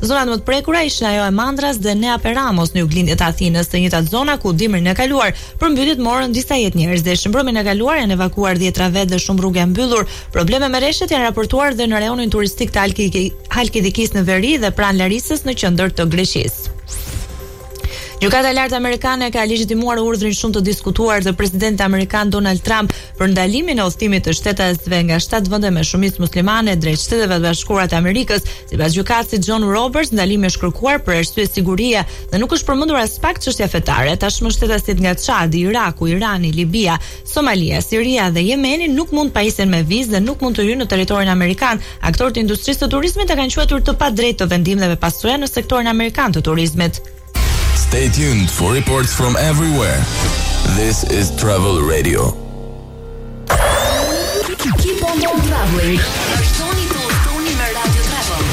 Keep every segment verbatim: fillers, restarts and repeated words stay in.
Zonat më të prekura ishin ajo e Mandras dhe Nea Peramos në juglindjen e Athinës, të njëjtat zona ku dimrin e kaluar përmbytjet morën disa jetë njerëz dhe shëmbrëmjen e kaluar janë evakuar dhjetra vetë dhe shumë rrugë janë mbyllur. Probleme me rreshtet janë raportuar dhe në rajonin turistik të Halkidikis në veri dhe pranë Larisës në qendër të Greqisë. Gjykata e lartë amerikane ka legjitimuar urdhrin shumë të diskutuar të presidentit amerikan Donald Trump për ndalimin e udhëtimit të shtetësve nga shtatë vende me shumicë muslimane drejt Shteteve të Bashkuara të Amerikës. Sipas gjykatësit John Roberts, ndalimi është kërkuar për arsye sigurie dhe nuk është përmendur as pak çështja fetare. Tashmë shtetasit nga Çadi, Iraku, Irani, Libia, Somalia, Siria dhe Jemeni nuk mund pajisen me vizë dhe nuk mund të hyjnë në territorin amerikan. Aktorët e industrisë të turizmit e kanë quajtur të padrejtë të vendimeve pasojë në sektorin amerikan të turizmit. Stay tuned for reports from everywhere. This is Travel Radio. Keep on traveling. Vazhdoni të udhëtoni me Radio Travel.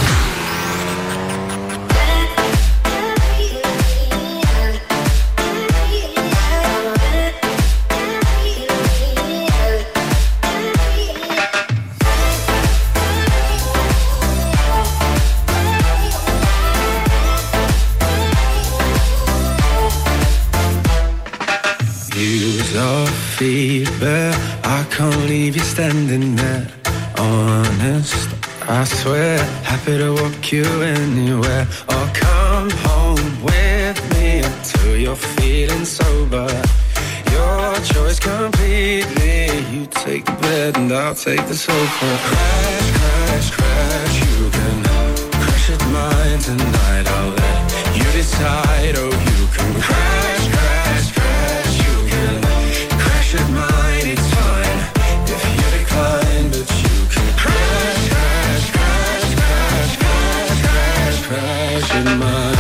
Use your feet, but I can't leave you standing there. Honest, I swear, happy to walk you anywhere. Or come home with me until you're feeling sober. Your choice completely. You take the bed and I'll take the sofa. Crash, crash, crash. You can crash at mine tonight. I'll let you decide. Oh, you can crash, crash, crash. You can crash at mine. It's fine if you decline, but you can crash, crash, crash, crash, crash, crash, crash at mine.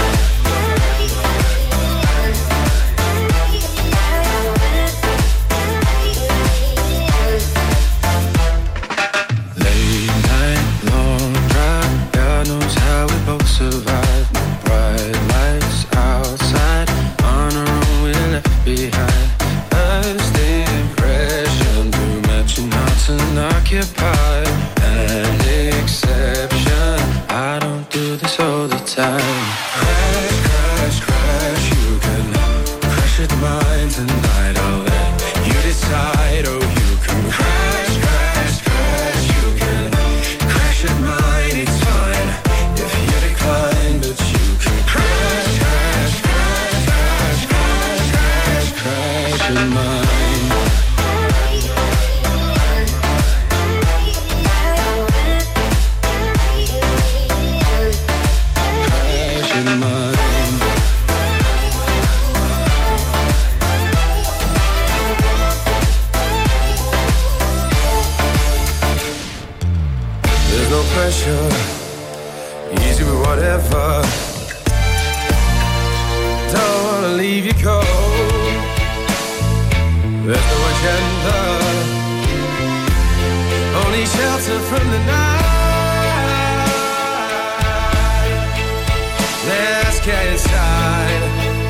Survive the bright lights outside. On our own we're left behind. First impression, too much knots unoccupied. An exception, I don't do this all the time. Crash, crash, crash. You can crash at mine tonight. I'll let you decide. Oh, you can crash, crash, crash. You can crash at mine. It's fine if you decline, but you can crash, crash, crash, crash, crash, crash, crash in mine. Crash in mine. There's no pressure, easy with whatever. Don't wanna leave you cold. There's no agenda, only shelter from the night. Let's get inside.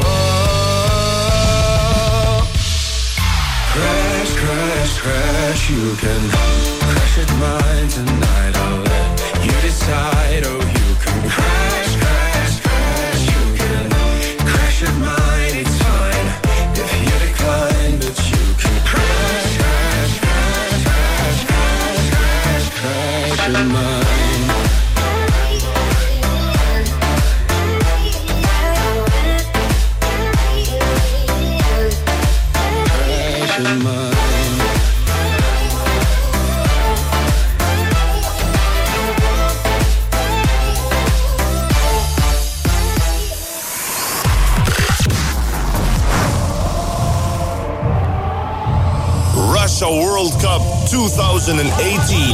Oh, crash, crash, crash. You can crash at mine tonight. I'll let you decide. Oh, you can crash, crash, crash. You can crash at mine. It's fine if you decline, but you can crash, crash, crash, crash, crash, crash, crash at mine. Crash at mine. Russia World Cup twenty eighteen.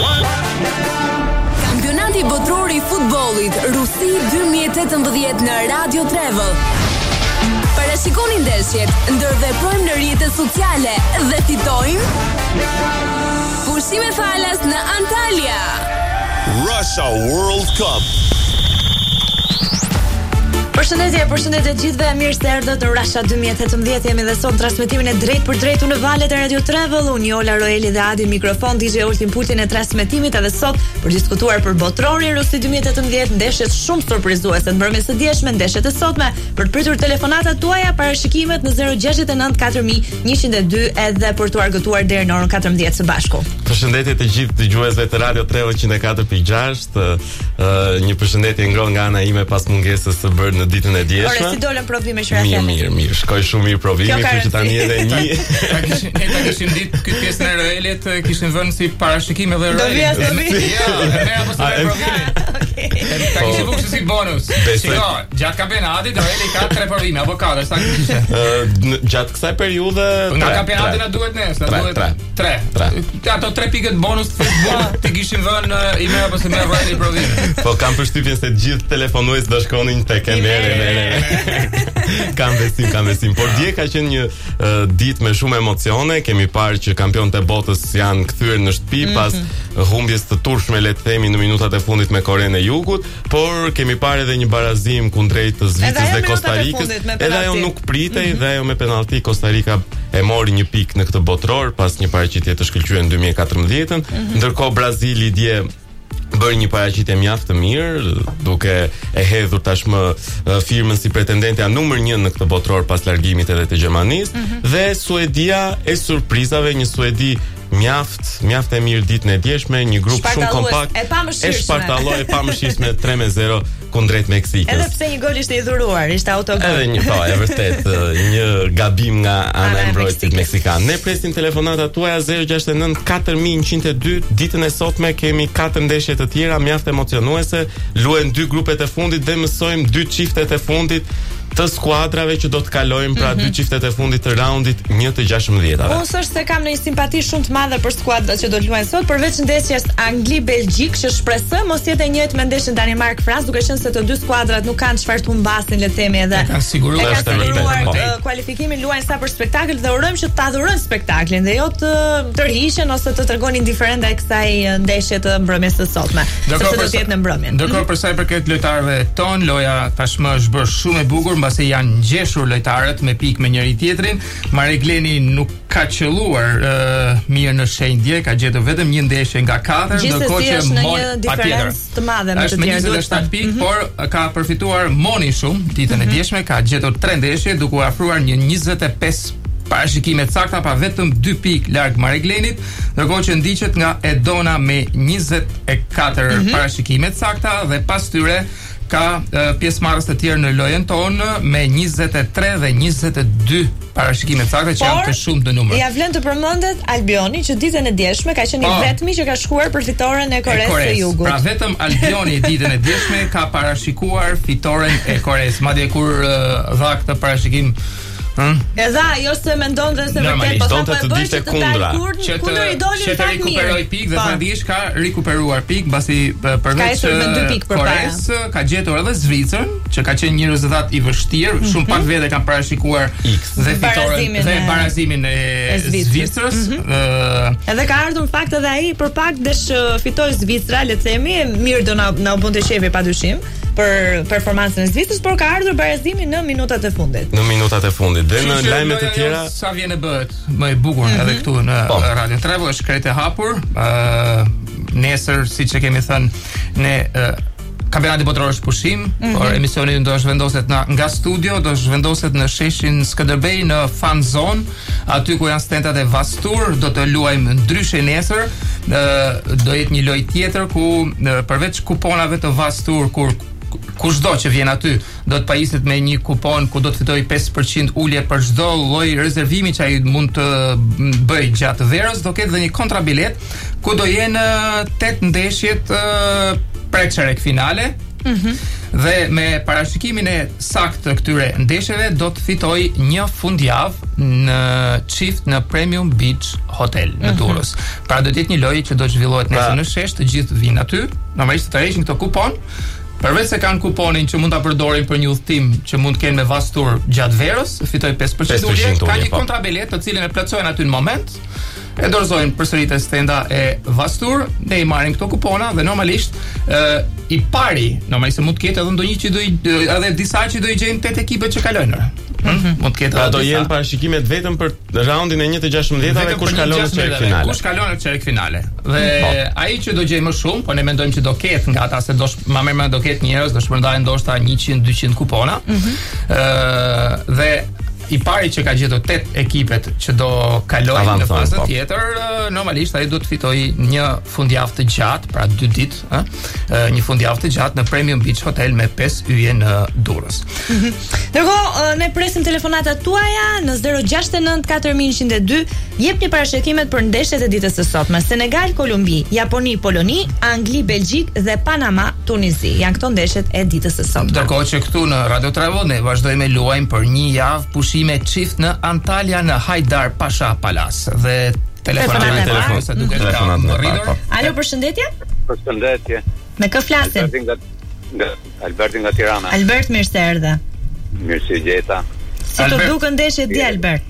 Kampionati botror i futbollit Rusi dy mijë e tetëmbëdhjetë në Radio Travel. Parashikoni ndeshjet, ndërveprojmë në rrjetet sociale dhe fitojmë pushime falas në Antalya. Russia World Cup. Përshëndetje, përshëndetje gjithëve, mirë se erdhët në Rasha dyqin e tetëmbëdhjetë. Jemi dhe sot në transmetimin e drejt për drejtu në valët e Radio Travel. Unë Jola Roeli dhe Adi mikrofon, D J Ultin pultin e transmetimit, edhe sot për diskutuar për botrorin Rusi dyqin e tetëmbëdhjetë, ndeshjet shumë surprizuese të mbrëmjes së dieshme, ndeshjet e sotme, për të pritur telefonatat tuaja, parashikimet në zero gjasht e nëntë katër mijë njëqind e dy edhe për të argëtuar deri në orën katërmbëdhjetë së bashku. Përshëndetje të gjithë dëgjuesve të Radio Travel njëzet e katër pikë gjashtë. Një përshëndetje ngrohtë nga ana ime pas mungesës së bërë në ditën e dieshme. Ore, si dolën provimet që Mirë, mirë, mirë. Shkoi shumë mirë provimi, kështu që tani edhe një. Ta kishin, ne ta kishin ditë këtë pjesën e Roelit, kishin vënë si parashikim edhe Roelit. Do vi, do vi. Jo, ne apo sa provimin. Ta kishin vënë si bonus. Shiko, gjatë kampionatit Roeli ka tre provime apo katër, sa kishte. Ë, gjatë kësaj periudhe nga kampionati na duhet ne, na duhet tre. Ato tre pikët bonus të Facebook ti kishin vënë i merr apo se merr Roeli provimin. Po kam përshtypjen se gjithë telefonues do shkonin tek e merre, merre. Kam besim, kam besim. Por dje ka qenë një uh, ditë me shumë emocione. Kemi parë që kampionët e botës janë kthyer në shtëpi mm-hmm. pas humbjes të turshme, le të themi, në minutat e fundit me Korenë e Jugut, por kemi parë edhe një barazim kundrejt Zvicrës dhe Kostarikës. Edhe ajo nuk pritej mm-hmm. dhe ajo me penallti Costa Rica e mori një pikë në këtë botror pas një paraqitje të shkëlqyer në dy mijë e katërmbëdhjetë. Mm-hmm. Ndërkohë Brazili dje bërë një paraqitje mjaft të mirë, duke e hedhur tashmë firmën si pretendentja numër një në këtë botror pas largimit edhe të Gjermanisë. Mm-hmm. Dhe Suedia e surprizave, një Suedi mjaft, mjaft e mirë ditën e djeshme, një grup shumë kompakt, e shpartalloi e pamëshirshme tre me zero kundrejt Meksikës. Edhe pse një gol ishte i dhuruar, ishte autogol. Edhe një, po, e vërtet, një gabim nga ana e mbrojtësit meksikan. Ne presim telefonatat tuaja zero gjasht e nëntë katër mijë njëqind e dy. Ditën e sotme kemi katër ndeshje të tjera mjaft emocionuese, luajnë dy grupet e fundit dhe mësojmë dy çiftet e fundit të skuadrave që do të kalojmë pra mm-hmm. dy çiftet e fundit të raundit një të gjashtëmbëdhjetave. Unë s'është se kam një simpati shumë të madhe për skuadrat që do të luajnë sot, përveç ndeshjes Angli-Belgjik, që shpresoj mos jetë e njëjtë me ndeshjen Danimark-Francë, duke qenë se të dy skuadrat nuk kanë çfarë të humbasin, le të themi, edhe kanë siguruar të siguruar kualifikimin, luajnë sa për spektakël dhe urojmë që ta dhurojnë spektaklin dhe jo të tërhiqen ose të tregonin indiferente kësaj ndeshje të mbrëmjes së sotme, sepse do të jetë në mbrëmjen. Ndërkohë për sa i përket lojtarëve ton, loja tashmë është bërë shumë e bukur, mbasi janë ngjeshur lojtarët me pikë me njëri tjetrin. Maregleni nuk ka qelluar uh, mirë në shenjë dje, ka gjetur vetëm një ndeshje nga katër, ndërkohë që në një diferencë të madhe me të tjerë. Është me shtatë pikë, mm-hmm. por ka përfituar Moni shumë ditën mm-hmm. e djeshme, ka gjetur tre ndeshje duke u afruar një njëzet e pesë parashikime të sakta, pa vetëm dy pikë larg Mareglenit, ndërkohë që ndiqet nga Edona me njëzet e katër mm-hmm. parashikime të sakta dhe pas tyre ka uh, pjesëmarrës të tjerë në lojën tonë me njëzet e tre dhe njëzet e dy parashikime të sakta që janë të shumë të numër. Ja vlen të përmendet Albioni që ditën e djeshme ka qenë i vetmi që ka shkuar për fitoren e Koresë së Jugut. Pra vetëm Albioni ditën e djeshme ka parashikuar fitoren e Koresë. Madje kur uh, dha këtë parashikim Hmm? E dha, jo se mendon dhe se vërtet po thonte të ditë kundra. Që të rikuperoj pikë dhe fadish ka rikuperuar pikë, mbasi përveç Koresë ka gjetur edhe Zvicrën, që ka qenë një rezultat i vështirë, mm-hmm. shumë pak vete kanë parashikuar dhe fitoren dhe barazimin e, e Zvicrës. Mm-hmm. Uh, edhe ka ardhur në fakt edhe ai për pak desh fitoi Zvicra, le të themi, mirë do na na u bën të shefi padyshim për performancën e Zvicrës, por ka ardhur barazimi në minutat e fundit. Në minutat e fundit. Dhe në lajmet e tjera sa vjen e bëhet më e bukur mm-hmm. edhe këtu në po. Radio Travel është krejt e hapur. Uh, nesër, siç e kemi thënë, ne uh, kampionati botror është pushim, mm-hmm. por emisioni do të zhvendoset nga, nga studio, do të zhvendoset në sheshin Skënderbej në fan zone, aty ku janë stendat e Vastur, do të luajmë ndryshe nesër. Uh, do jetë një lojë tjetër ku uh, përveç kuponave të Vastur, kur kushdo që vjen aty do të pajiset me një kupon ku do të fitoj pesë përqind ulje për çdo lloj rezervimi që ai mund të bëj gjatë verës, do ketë dhe një kontrabilet ku do jenë tetë ndeshjet uh, pre-çerek finale. Mm-hmm. Dhe me parashikimin e saktë të këtyre ndeshjeve do të fitoj një fundjavë në çift në Premium Beach Hotel në mm-hmm. Durrës. Pra do të jetë një lojë që do të zhvillohet nesër në shesh, të gjithë vinë aty, normalisht të tërheqin këto kupon. Përveç se kanë kuponin që mund ta përdorin për një udhtim që mund të kenë me Vastur gjatë verës, fitoj pesë përqind ulje, ka një kontrabilet të cilën e plotësojnë aty në moment, e dorëzojnë përsëri te stenda e Vastur, ne i marrin këto kupona dhe normalisht ë i pari, normalisht mund të ketë edhe ndonjë që do i edhe disa që do i gjejnë tetë ekipet që kalojnë. Mm-hmm. Mund të ketë edhe do jenë parashikimet vetëm për raundin e një të gjashtëmbëdhjetave kush kalon në çerek finale. Kush kalon në çerek finale. Dhe mm. ai që do gjej më shumë, po ne mendojmë që do ketë nga ata se do më mirë do ketë njerëz, do shpërndajnë ndoshta njëqind dyqind kupona. Ëh mm-hmm. uh, dhe i pari që ka gjetur tetë ekipet që do kalojnë në fazën tjetër, normalisht ai do të fitojë një fundjavë të gjatë, pra dy ditë, ëh, një fundjavë të gjatë në Premium Beach Hotel me pesë yje në Durrës. Ndërkohë, ne presim telefonatat tuaja në zero gjasht e nënt katër mijë njëqind e dy. Jepni parashikimet për ndeshjet e ditës së sotme: Senegal, Kolumbi, Japoni, Poloni, Angli, Belgjik dhe Panama, Tunizi. Janë këto ndeshjet e ditës së sotme. Ndërkohë që këtu në Radio Travel ne vazhdojmë luajmë për një javë pushime çift në Antalya në Hajdar Pasha Palace dhe telefonat e parë se duket ka rritur. Alo, përshëndetje. Përshëndetje. Me kë flasim? Nga, nga Alberti nga Tirana. Albert, mirë se erdhe. Mirë se gjeta. Si të duken ndeshjet di, Albert?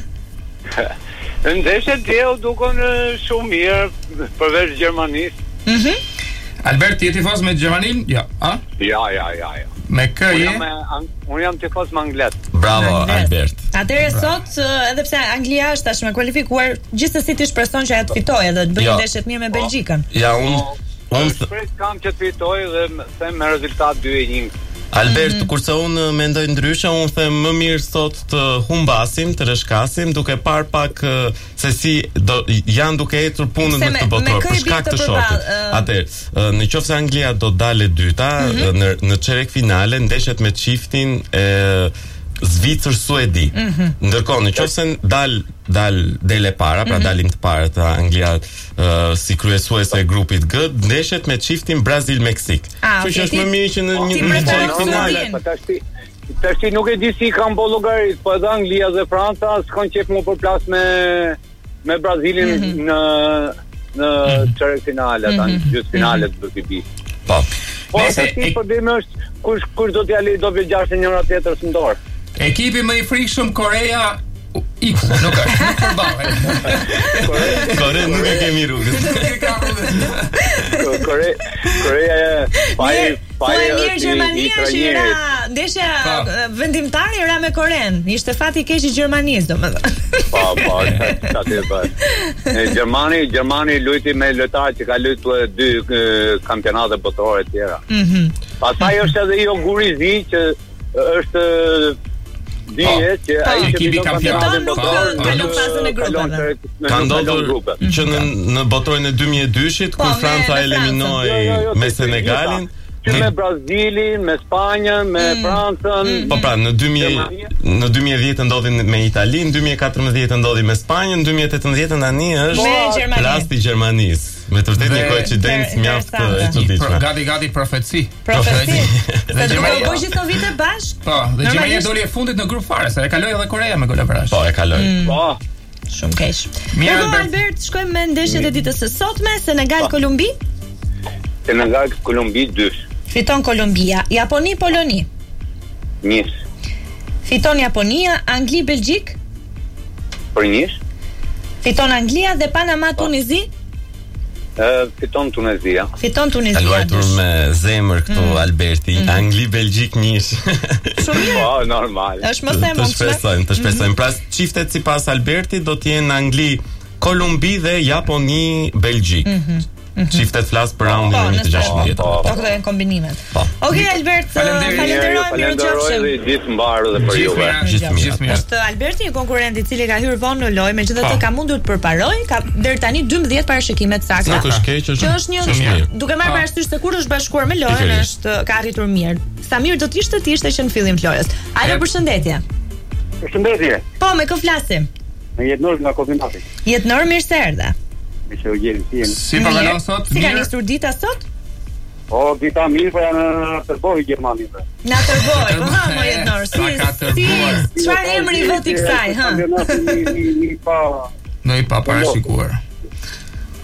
Ndeshjet di u duken shumë mirë përveç Gjermanisë. Mhm. Albert, ti je tifoz me Gjermanin? Ja, a? Ja, ja, ja, ja. Me kë je? Unë jam tifoz me Anglet. Bravo, Albert. Atëherë sot, edhe pse Anglia është tashmë kualifikuar, gjithsesi ti shpreson që ajo të fitojë dhe të bëjë ndeshje të mirë me Belgjikën. Ja, unë unë shpresoj kam që të fitojë dhe them me rezultat dy e një. Albert, mm-hmm. kurse unë mendoj ndryshe, unë them më mirë sot të humbasim, të rëshkasim, duke par pak uh, se si do, janë duke ecur punën në këtë botror për shkak të shokit. Uh... Atëherë, uh, në qoftë se Anglia do dalë dyta mm-hmm. në në çerek finale, ndeshet me çiftin e Zvicër-Suedi. Mm-hmm. Ndërkohë, në qoftë se dal dal dele para, pra mm-hmm. dalim të parë të Anglia uh, si kryesuese e grupit G, ndeshet me çiftin Brazil-Meksik. Kështu që është më mirë që në një çerek finale. Tash nuk e di si kanë bo llogarit, po edhe Anglia dhe Franca s'kan qef më përplas me me Brazilin mm-hmm. në në çerek finale, ata në gjysmë finale do të bi. Po. Po, si problemi është kush kush do t'ja lejë do vi gjashtë njëra tjetrës në dorë. Ekipi më i frikshëm Korea Iku, nuk është, nuk përbave. Korea nuk e kemi rrugës. Korea, Korea e faj, faj mirë Gjermania që ira, ndeshja vendimtare ira me Koren. Ishte fati i keq i Gjermanisë, domethënë. Po, po, atë e bash. Gjermani, Gjermani luajti me lojtarë që ka luajtur dy kampionate botërore të tjera. Mhm. Pastaj është edhe jo Gurizi që është dije që ai që ekipi kampionatin botror në fazën e grupeve. Ka ndodhur që në në botrorin e dy mijë e dyshit kur Franca eliminoi me Senegalin, me Brazilin, me Spanjën, me Francën. Po pra, në dy mijë në dy mijë e dhjetë ndodhi me Italinë, dy mijë e katërmbëdhjetë ndodhi me Spanjën, dy mijë e tetëmbëdhjetë tani është rasti i Gjermanisë. Me të vërtetë një koincidencë mjaft e çuditshme. Gati gati profeci. Profeci. Dhe Gjermania po gjithë vitet bashk. Po, dhe Gjermania doli e fundit në grup fare, se e kaloi edhe Korea me gol averash. Po, e kaloi. Po. Shumë keq. Mirë, Albert, shkojmë me ndeshjet e ditës së sotme, Senegal Kolumbi. Senegal Kolumbi dy. Fiton Kolumbia, Japoni Poloni. Nis. Fiton Japonia, Angli Belgjik. Për nis. Fiton Anglia dhe Panama Tunizi. Uh, fiton Tunezia. Fiton Tunezia. Luajtur me zemër këtu mm. Alberti, mm. Angli Belgjik njësh. Shumë mirë. Po, normal. Është më them. Të shpresojmë, të shpresojmë. Pra çiftet sipas Albertit do të jenë Angli, Kolumbi dhe Japoni Belgjik. Mhm. Çiftet flas për raundin e një të gjashtëmbëdhjetë. Po, këto janë kombinimet. Okej, Albert, falenderoj, mirëqofshim. Ditë mbar edhe për juve. Gjithmirë. Është Alberti, një konkurrent i cili ka hyrë vonë në lojë, megjithatë ka mundur të përparoj, ka deri tani dymbëdhjetë parashikime të sakta. Nuk është keq, është. Që është një, duke marrë parasysh se kur është bashkuar me lojën, është ka arritur mirë. Sa mirë do të ishte të ishte që në fillim të lojës. Alo, përshëndetje. Përshëndetje. Po, me kë flasim? Me Jetnor nga kombinati. Jetnor, mirë se erdhe. Se u gjeni si jeni. Si po kalon sot? Si ka nisur dita sot? Po, dita mirë, po janë në tërboj i Gjermanit. Në tërboj, po ha, mo Jetnor, si, si, çfarë emri voti kësaj, ha? Në i pa... Në i pa parashikuar.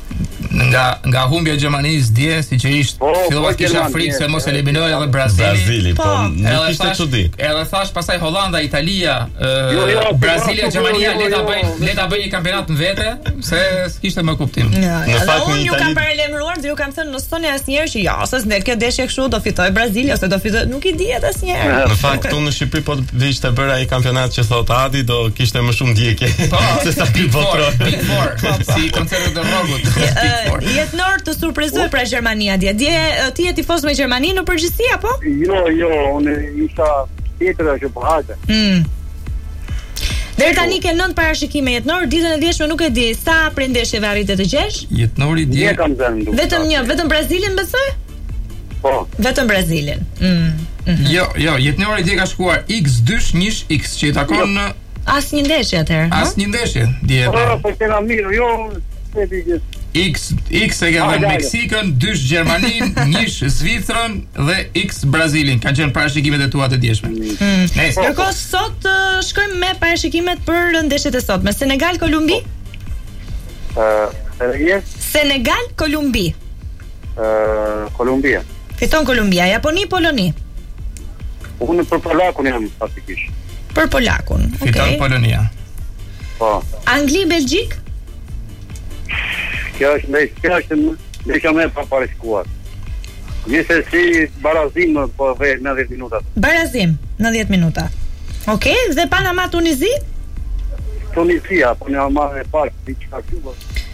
nga nga humbja e Gjermanisë dje, siç e ishte, Po, fillova po, kisha Gjermani, frikë se e, mos e, eliminoi e, edhe Brazili. Brazili, po, nuk Edhe ishte thash- çudi. Edhe thash pastaj Hollanda, Italia, ë, Jo, jo, po, Brazilia, po, Gjermania, jo, le ta jo, bëjnë, jo. le ta bëjnë një kampionat në vete, se s'kishte më kuptim. Ja, Në ja, fakt, dhe në unë ju Itali- kam paralajmëruar dhe ju kam thënë në stoni asnjëherë që ja, ose s'ne kjo deshje kështu do fitoj Brazili ose do fitoj, nuk i dihet asnjëherë. Në fakt këtu në Shqipëri po të ishte bërë ai kampionat që thot Adi do kishte më shumë ndjekje Po, se sa Big pi Four, botror. Big Four, si koncertet e Rogut. Big Four. Ë, Jetnor të surprizoj pra Gjermania dje. Dje ë, ti je tifoz me Gjermani në përgjithësi apo? Jo, jo, unë isha tjetër që po hajte. Mm. Deri tani ke nëntë parashikime Jetnor, ditën e djeshme nuk e di sa prej ndeshjeve arritet të gjesh? Jetnori Një dje kam zënë duke. Vetëm një, vetëm Brazilin besoj? Po. Vetëm Brazilin. Mm. Jo, jo, Jetnori dje ka shkuar X dy një X që i takon në Asnjë ndeshje atëherë, ha? asnjë ndeshje dje. Po, po kena mirë, jo, se di që X X e ka Ah, dhënë dale. Meksikën, dysh Gjermanin, njësh Zvicrën dhe X Brazilin. Kanë qenë parashikimet e tua të djeshme. Nëse Ndërkohë sot ë, shkojmë me parashikimet për ndeshjet e sotme. Senegal Kolumbi? ë e Senegal Kolumbi. ë Kolumbia. Fiton Kolumbia, Japoni Poloni. Unë për polakun jam faktikisht. Për polakun. fiton Okej. Polonia. Po. Angli Belgjik? Kjo është ndaj, kjo është ndeshja më e paparishkuar. Nëse si barazim po ve nëntëdhjetë minuta. Barazim, nëntëdhjetë minuta. Okej, dhe Panama Tunizi? Tunisia, po ne marrë e parë diçka këtu.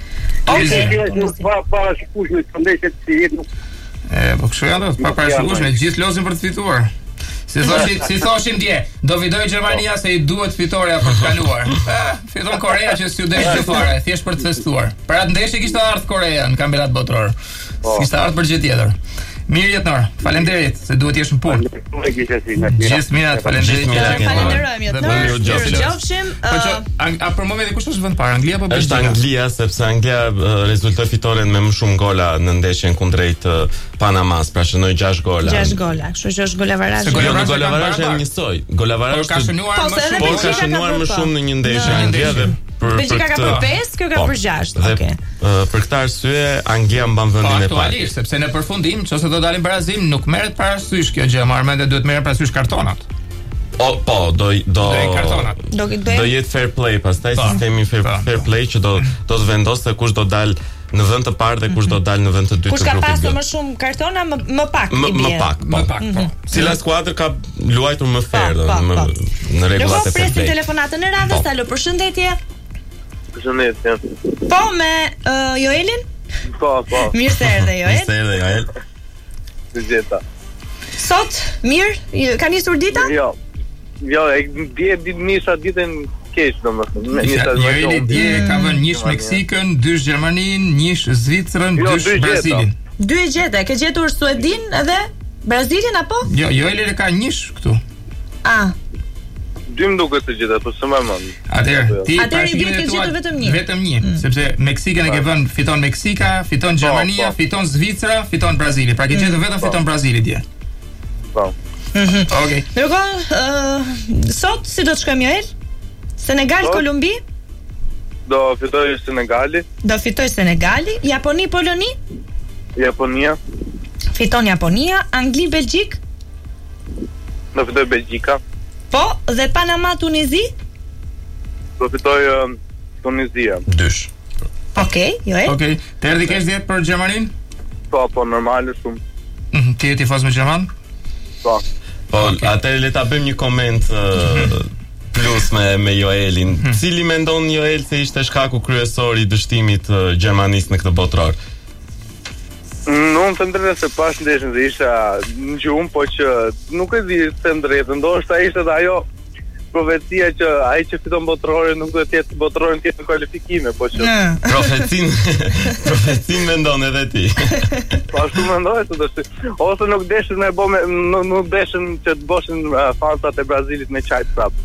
Okej. Kjo është pa parashikueshme të ndeshjet si jetë nuk. E, po kështu janë, pa parashikueshme, gjithë lozin për të fituar. Si thoshim, si thoshim dje, do fitoj Gjermania se i duhet fitoria për të kaluar. Eh, fiton Korea që s'ju desh gjë fare, thjesht për të festuar. Për atë ndeshje kishte ardhur Korea në kampionat botror. S'kishte ardhur për gjë tjetër. Mirë Jetnor, faleminderit se duhet jesh në punë. Nuk e kisha si me Gjithë mirat, faleminderit. Gjithë mirat, Jetnor. Falenderojmë Dhe Jetnor. bëni gjofshin. Mirëqofshim. Po që, ë, ang- a për momentin kush është vend parë, Anglia apo Është Belgjika? Anglia sepse Anglia uh, rezultoi fitoren me më shumë gola në ndeshjen kundrejt uh, Panamas, pra shënoi gjashtë gola. gjashtë gola, kështu që është golavarash. Se Jo, në Golavarash golavarash kanë janë barbar. njësoj. Golavarash Por ka shënuar Po, më se edhe shumë. por ka Belgjika ka shënuar bërë më pa. shumë në një ndeshje Në Anglia dhe ndeshje. për për Belgjika ka këtë- për pesë, kjo ka Po. për gjashtë. Dhe Okej. uh, për këtë arsye Anglia mban Po vendin e parë. aktualisht, sepse në përfundim, nëse do dalin Brazil, nuk merret parasysh kjo gjë, marrë mend duhet merren parasysh kartonat. O, po, do do Do i kartonat. Do do do jetë fair play, pastaj Po. sistemi fair, Po. fair play që do do të vendosë se kush do dal në vend të parë dhe kush do dal në vend të dytë Kush të ka grupit pasur G. më shumë kartona më, më pak Më i më bie. pak, po. Më pak, po. Cila skuadër ka luajtur më fair, Po, do po, më po. në rregullat Ndërkohë e fair presim play. telefonatën e radhës, Po. alo, përshëndetje. Përshëndetje. Po me uh, Joelin? Po, po. Mirë se erdhe Joel. Ishte edhe Joel. Si gjeta. Sot mirë, ka nisur dita? Jo. Jo, e dje ditë nisha ditën keq domethënë. Nisha Joeli dje ka vënë njësh Meksikën, dysh Gjermanin, njësh Zvicrën, Jo, dysh dy gjeta. Brazilin. Dy e gjeta, ke gjetur Suedin edhe Brazilin apo? Jo, Joeli e ka njësh këtu. Ah, Dy më duket të gjeta, po s'më mend. Atëherë, ti Atëherë i parashikimet bie ke e tua- gjetur vetëm një. Vetëm një, sepse Meksikën e ke vënë fiton Meksika, fiton Gjermania, po. fiton Zvicra, fiton Brazili. Pra ke gjetur vetëm fiton Brazili dje. Po. Okej. ndërkohë uh, sot si do të shkojmë Joel? Senegal Sot? Kolumbi? Do fitoj Senegali, Do fitoj Senegali, Japoni Poloni? Japonia, Fiton Japonia, Angli Belgjik? do fitoj Belgjika, Po, dhe Panama Tunizi? do fitoj um, Tunizia. Dysh. Okej, Joel. Okej. Të erdhi kesh djetë për Gjermanin? Po, po normale shumë. Mhm, Ti je tifoz me Gjerman? Po. Po, atëherë le ta bëjmë një koment uh, plus me me Joelin. Cili mendon Joel se ishte shkaku kryesor i dështimit të uh, Gjermanisë në këtë botror? Në unë të ndrejtë se pash ndeshën dhe isha në gjumë, po që nuk e di të ndrejtë, ndoshta ishte dhe ajo profecia që ai që fiton botrorin nuk do të jetë botrorin tjetë në kualifikime, po që Në. Profecin, profecin mendon edhe ti. po ashtu mendoj se do të ose nuk deshin me bë me nuk, nuk deshin që të boshin uh, fansat e Brazilit me çajt prap.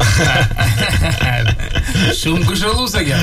Shumë kushëlluese kjo.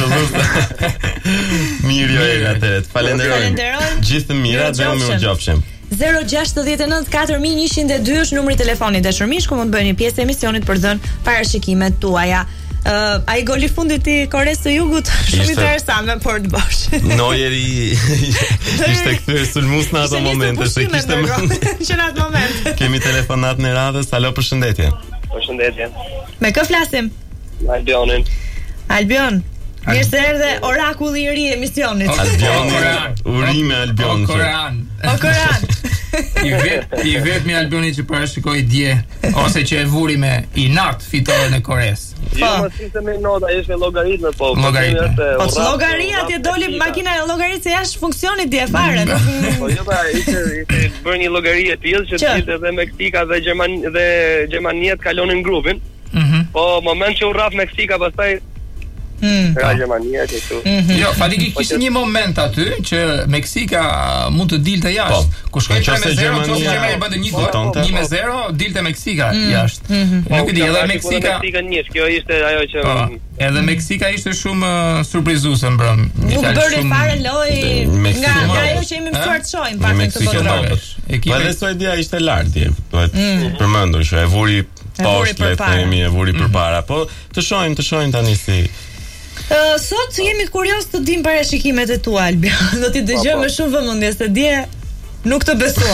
Mirë Joel, atëherë. të Falenderoj. Falenderojmë. Gjithë të mira dhe unë u gjofshem. zero gjasht nëntë katër mijë njëqind e dy është numri i telefonit dashur miq, ku mund të bëni pjesë e emisionit për dhënë parashikimet tuaja. Uh, ai goli fundit i Koreas së Jugut shumë Ishte- interesant me Port Bosch. Neueri ishte kthyer sulmues në ato momente, se kishte më... që në atë moment. Kemi telefonat në radhës. Alo, përshëndetje. Përshëndetje. Me kë flasim? Albionin. Albion. Mirë se erdhe orakulli i ri i emisionit. Albion, Koran. urime Albion. O Koran. O Koran. I vet i vet me Albioni që parashikoi dje ose që e vuri me inat fitoren e Koreas. Jo, më si me nota, ishte logaritme, po. Llogaritme. Po s'llogaria ti doli makina e llogarisë se jashtë funksionit dje fare. Po jo, pa, ishte ishte bërë një llogari e tillë që Që? dilte dhe Meksika dhe Gjermani dhe Gjermania të kalonin grupin. Mhm. Po moment që u rraf Meksika, pastaj Mm. ra Gjermania kështu. Jo, fatikisht kishte një moment aty që Meksika mund të dilte jashtë. Ku shkoi tre me zero, nëse Gjermania bënte një gol, fitonte. një me zero, dilte Meksika jashtë. Nuk e di, edhe Meksika, Meksika njësh, kjo ishte ajo që po, edhe Meksika ishte shumë uh, surprizuese mbrëm. Nuk bëri fare lojë Meksika nga nga mobet. ajo që jemi mësuar të shohim Në pak të Meksikë botëror. mobet. Po Ekipi edhe Suedia ishte lart dje. Duhet përmendur që e vuri poshtë, le të përpara. themi, e vuri përpara. Po të shohim, të shohim tani si. Uh, sot jemi kurios të dim parashikimet e tua, Albion. Do t'i dëgjoj me shumë vëmendje se dje nuk të besua.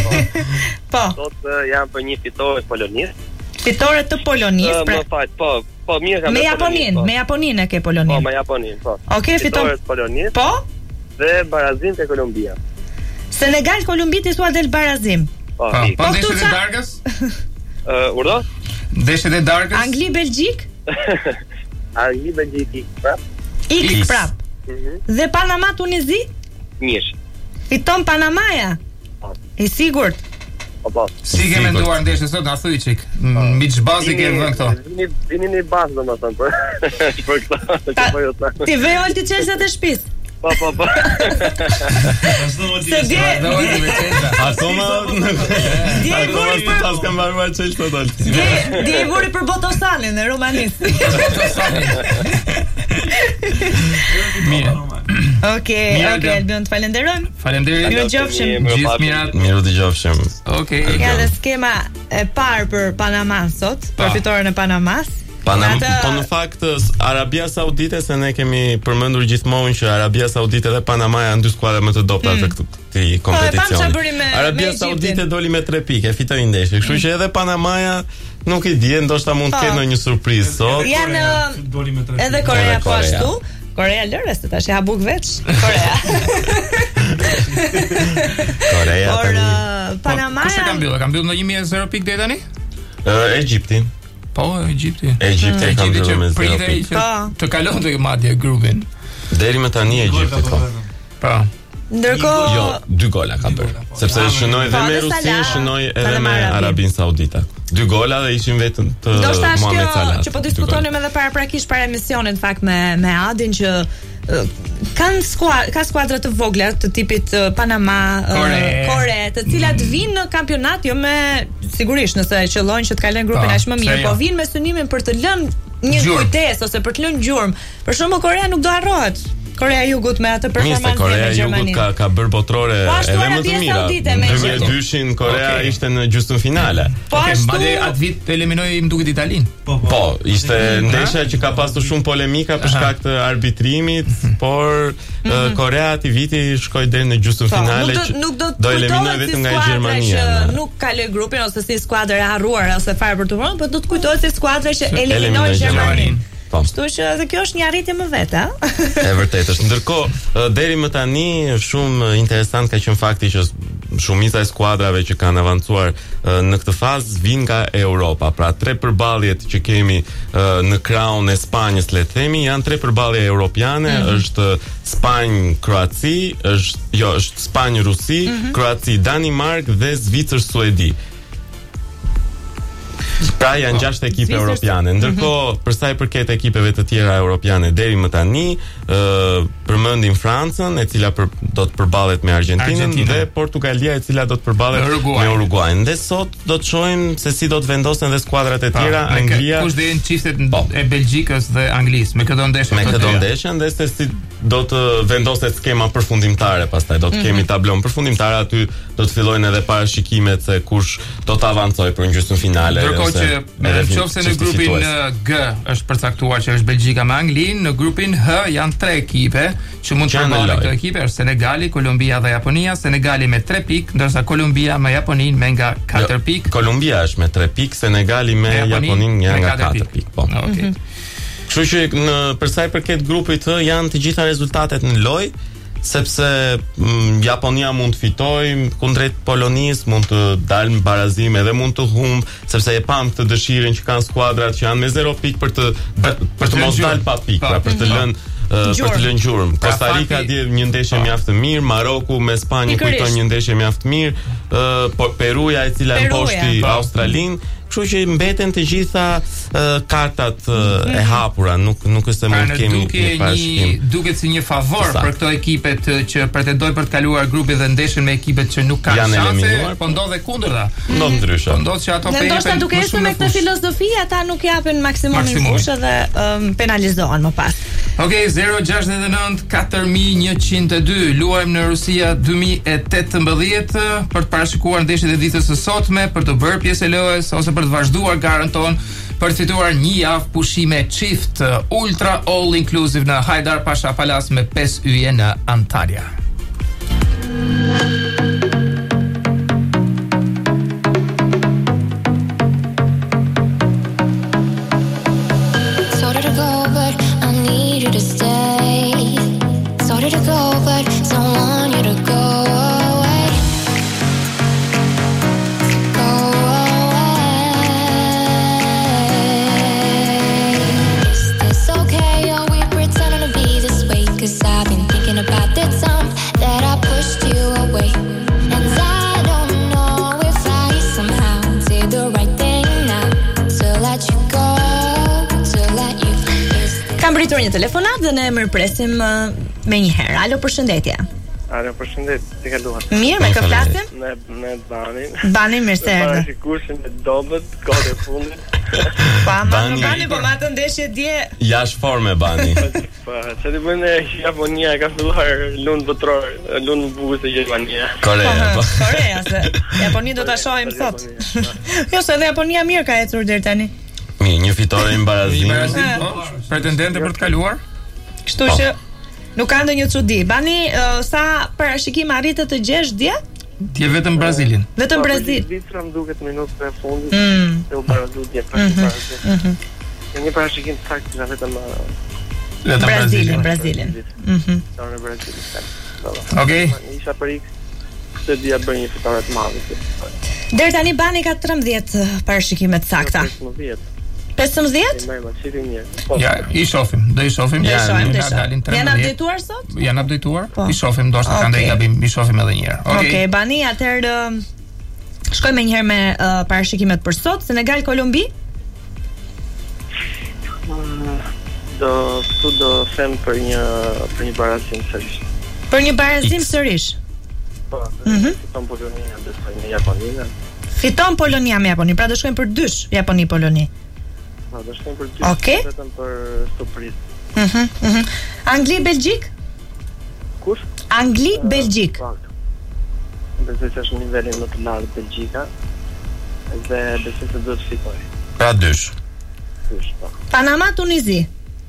Po, sot uh, janë për një fitore polonisë. fitore të Polonisë, Uh, pra Më fal, po, po mirë kam me me Japonin, Polonisë, po. me Japonin e ke Po, Polonin. me Japonin, po. Okej, fiton. Fitore të Polonisë Po, dhe barazim te Kolumbia. Senegal, Kolumbi ti thua del barazim. Po, Po, ik. po Po, ndeshjet këtu e qa- darkës? Uh, Urdo? Ndeshjet e darkës? Angli, Belgjik, Angli, Belgjiki, prap. ik X. prap. Mhm. Dhe Panama, Tunizi, Njësh. fiton Panamaja. I sigurt. Po, po. Si ke Sigurt. menduar ndeshjen sot, na thuaj çik. Mbi ç'bazi ke vënë këto? Vini, vini një bazë, domethënë, për për këto, që po ju them. Ti ve olti çelësat e shtëpis. Po, po, po. Se dje, Vazhdojmë me çelësa. Akoma dje i Akoma vuri si për pas kam mbaruar Chelsea total. dje, dje i vuri për Botosanin e Romanisë. Mirë. Okej, Mirë, okej, Albion. Albion, të falenderojmë. Faleminderit. Mirë qofshim. Gjithë mirat. Miru dëgjofshim. Okej. Ja dhe skema e parë për Panama sot, për Pa. fitoren e Panamas. Panam, Ata- po në fakt s- Arabia Saudite, se ne kemi përmendur gjithmonë që Arabia Saudite dhe Panama janë dy skuadra më të dobta të këtij Po, e pam kompeticioni. çfarë bëri me- Arabia me Egjiptin. Saudite doli me tre pikë, fitoi ndeshjen. Kështu që edhe Panamaja nuk i di, ndoshta mund të Po. ketë ndonjë surprizë sot. Janë Doli me tre. edhe Korea Edhe po Korea. ashtu. Korea lëre se tash e habuk veç. Korea. Korea Por tani. uh, Panama Kush e ka mbyllë? Ka mbyllë në një zero pikë deri tani? Ë, Egjipti. Po, Egjipti. Egjipti e ka Egjipti mbyllur me që zero pritej pikë. që Po. të kalonte madje grupin. Deri më tani Egjipti po. Po. ndërkohë Jo, dy gola ka bërë. Sepse shënoi edhe Po, me dhe Rusin, Salah, shënoi edhe Salah me Arabin. Arabin Saudita. Dy gola dhe ishin vetëm të ndoshta është Mohamed kjo Salah. që po diskutonim edhe paraprakisht para emisionit në fakt me me Adin që uh, kanë skuadra, ka skuadra të vogla të tipit uh, Panama, uh, Kore. Kore, të cilat vinë në kampionat jo me sigurisht nëse qëllojnë që të kalojnë grupin Po, aq më mirë, pse po jo? vinë me synimin për të lënë një Gjurmë. kujtesë ose për të lënë gjurmë. Për shembull Korea nuk do harrohet. Korea e Jugut me atë Mirë, performancë se Korea me e Jugut Gjermaninë. ka ka bërë botrore Po ashtu edhe më të Arabia mira. Saudite me Në Egjiptin. duemil e dyshin Korea Okej. ishte në gjysmë finale. Po Okej, ashtu madje atë vit eliminoi më duket Italin. Po, ishte ndeshja që ka pasur shumë polemika për shkak të arbitrimit, por uh, Korea ati viti shkoi deri në gjysmë Po, finale. nuk do, që nuk do do eliminoj kujtohet vetëm si nga skuadra Gjermania. që nuk kaloi grupin ose si skuadër e harruar ose fare për të vënë, por do të kujtohet si skuadra që eliminoi eliminoi Gjermaninë. Gjermaninë. Po. Kështu që edhe kjo është një arritje më vet, a? E vërtetë është. Ndërkohë, ë, deri më tani shumë interesant ka qenë fakti që shumica e skuadrave që kanë avancuar ë, në këtë fazë vijnë nga Europa. Pra tre përballjet që kemi ë, në kraun e Spanjës, le të themi, janë tre përballje europiane, mm -hmm. është Spanjë, Kroaci, është jo, është Spanjë, Rusi, mm -hmm. Kroaci, Danimark dhe Zvicër, Suedi. Pra janë gjashtë ekipe Zvicër- europiane. Ndërkohë, për sa i përket ekipeve të tjera europiane deri më tani, ë përmendim Francën, e cila për, do të përballet me Argjentinën Argentina. dhe Portugalia, e cila do të përballet Me Uruguay. me Uruguayn. Dhe sot do të shohim se si do të vendosen dhe skuadrat e tjera, Me kë- Anglia kush do jenë çiftet Po. e Belgjikës dhe Anglisë me këto ndeshje. me të këto dyja. ndeshjen dhe se si do të vendoset skema përfundimtare pastaj, do të kemi tablon përfundimtar, aty do të fillojnë edhe parashikimet se kush do të avancojë për gjysmëfinale. Ndërkohë që nëse në grupin G është përcaktuar që është Belgjika me Anglinë, në grupin H janë tre ekipe që mund të përballen këto ekipe, është Senegali, Kolombia dhe Japonia. Senegali me tre pikë, ndërsa Kolombia me Japoninë me nga katër pikë. Kolombia është me tre pikë, Senegali me Japoninë nga katër pikë. Po. Okej. Kështu që në për sa i përket grupit H janë të gjitha rezultatet në lojë, sepse m, Japonia mund të fitojë kundrejt Polonisë, mund të dalë në barazim edhe mund të humb, sepse e pam këtë dëshirën që kanë skuadrat që janë me zero pikë për të për, për të mos dalë pa pikë, pra, për të lënë Uh, për të lënë gjurmë. Costa Rica dje një ndeshje mjaft të mirë, Maroku me Spanjë kujton një ndeshje mjaft të mirë, uh, Peruja e cila mposhti Australinë, kështu që mbeten të gjitha uh, kartat uh, e hapura, nuk nuk është se mund të kemi një parashikim. Duket si një favor për këto ekipet që pretendojnë për të kaluar grupin dhe ndeshin me ekipet që nuk kanë shanse, po ndodhe kundërta. Ndodh ndryshe. Po ndodh që ato pe ndoshta duke ecur me këtë filozofi, ata nuk japin maksimumin fushë dhe um, penalizohen më pas. Okej, zero gjasht nëntë katër mijë njëqind e dy. Luajmë në Rusia dy mijë e tetëmbëdhjetë për të parashikuar ndeshjet e ditës së sotme, për të bërë pjesë e lojës ose për të vazhduar garën tonë për të fituar një javë pushime çift ultra all inclusive në Hajdar Pasha Palace me pesë yje në Antalya. Pritur një telefonat dhe ne mirëpresim uh, me një herë. Alo, përshëndetje. Alo, përshëndetje. Si kaluat? Mirë, me kë flasim? Me me Banin. Banin mirë se erdhe. Parashikuesin e dobët, kohë e fundit. Pa, ma në Bani, po ma të ndeshje dje. Jash forme Bani. Pa, që të bëjnë Japonia ka filluar lundë botror, lundë bugës e Japonia. Korea, po. Korea, se Japoni do ta shohim sot. Jo, se edhe Japonia mirë ka ecur deri tani. Mirë, një fitore në barazim. Pretendente për të kaluar. Kështu që nuk ka ndonjë çudi. Bani, uh, sa parashikim arritët të gjesh dje? Dje vetëm Brazilin. Vetëm Brazil. Vitra më duket minutën e fundit. Mm. Se u barazu dje për Mhm. Në një parashikim sakt nga vetëm vetëm Brazilin, Brazilin. Mhm. Në Brazilin. Okej. Isha për ik se dia bën një fitore të madhe. Deri tani Bani ka tridhjetë parashikime të sakta. pesëmbëdhjetë? Ja, i shohim, do i shohim. Ja, dalin tretëmbëdhjetë. Janë updateuar sot? Janë updateuar. Po. I shohim, ndoshta kanë ndonjë gabim, i shohim edhe një herë. Okej, okay. okay, Bani, atëherë shkojmë një herë me uh, parashikimet për sot. Senegal Kolumbi? Do këtu do them për një për një barazim sërish. Për një barazim sërish. Po. Mhm. Fiton Polonia dhe me Japoninë. Fiton Polonia me Japoni, pra do shkojmë për dysh Japoni Poloni. Po, do shkojmë për dysh. Okej. Vetëm për surprizë. Mhm. Mhm. Angli Belgjik? Kush? Angli Belgjik. Besoj se është nivelin më të lartë Belgjika. Dhe besoj se do të fitojë. Pra dysh. Dysh, po. Panama Tunizi.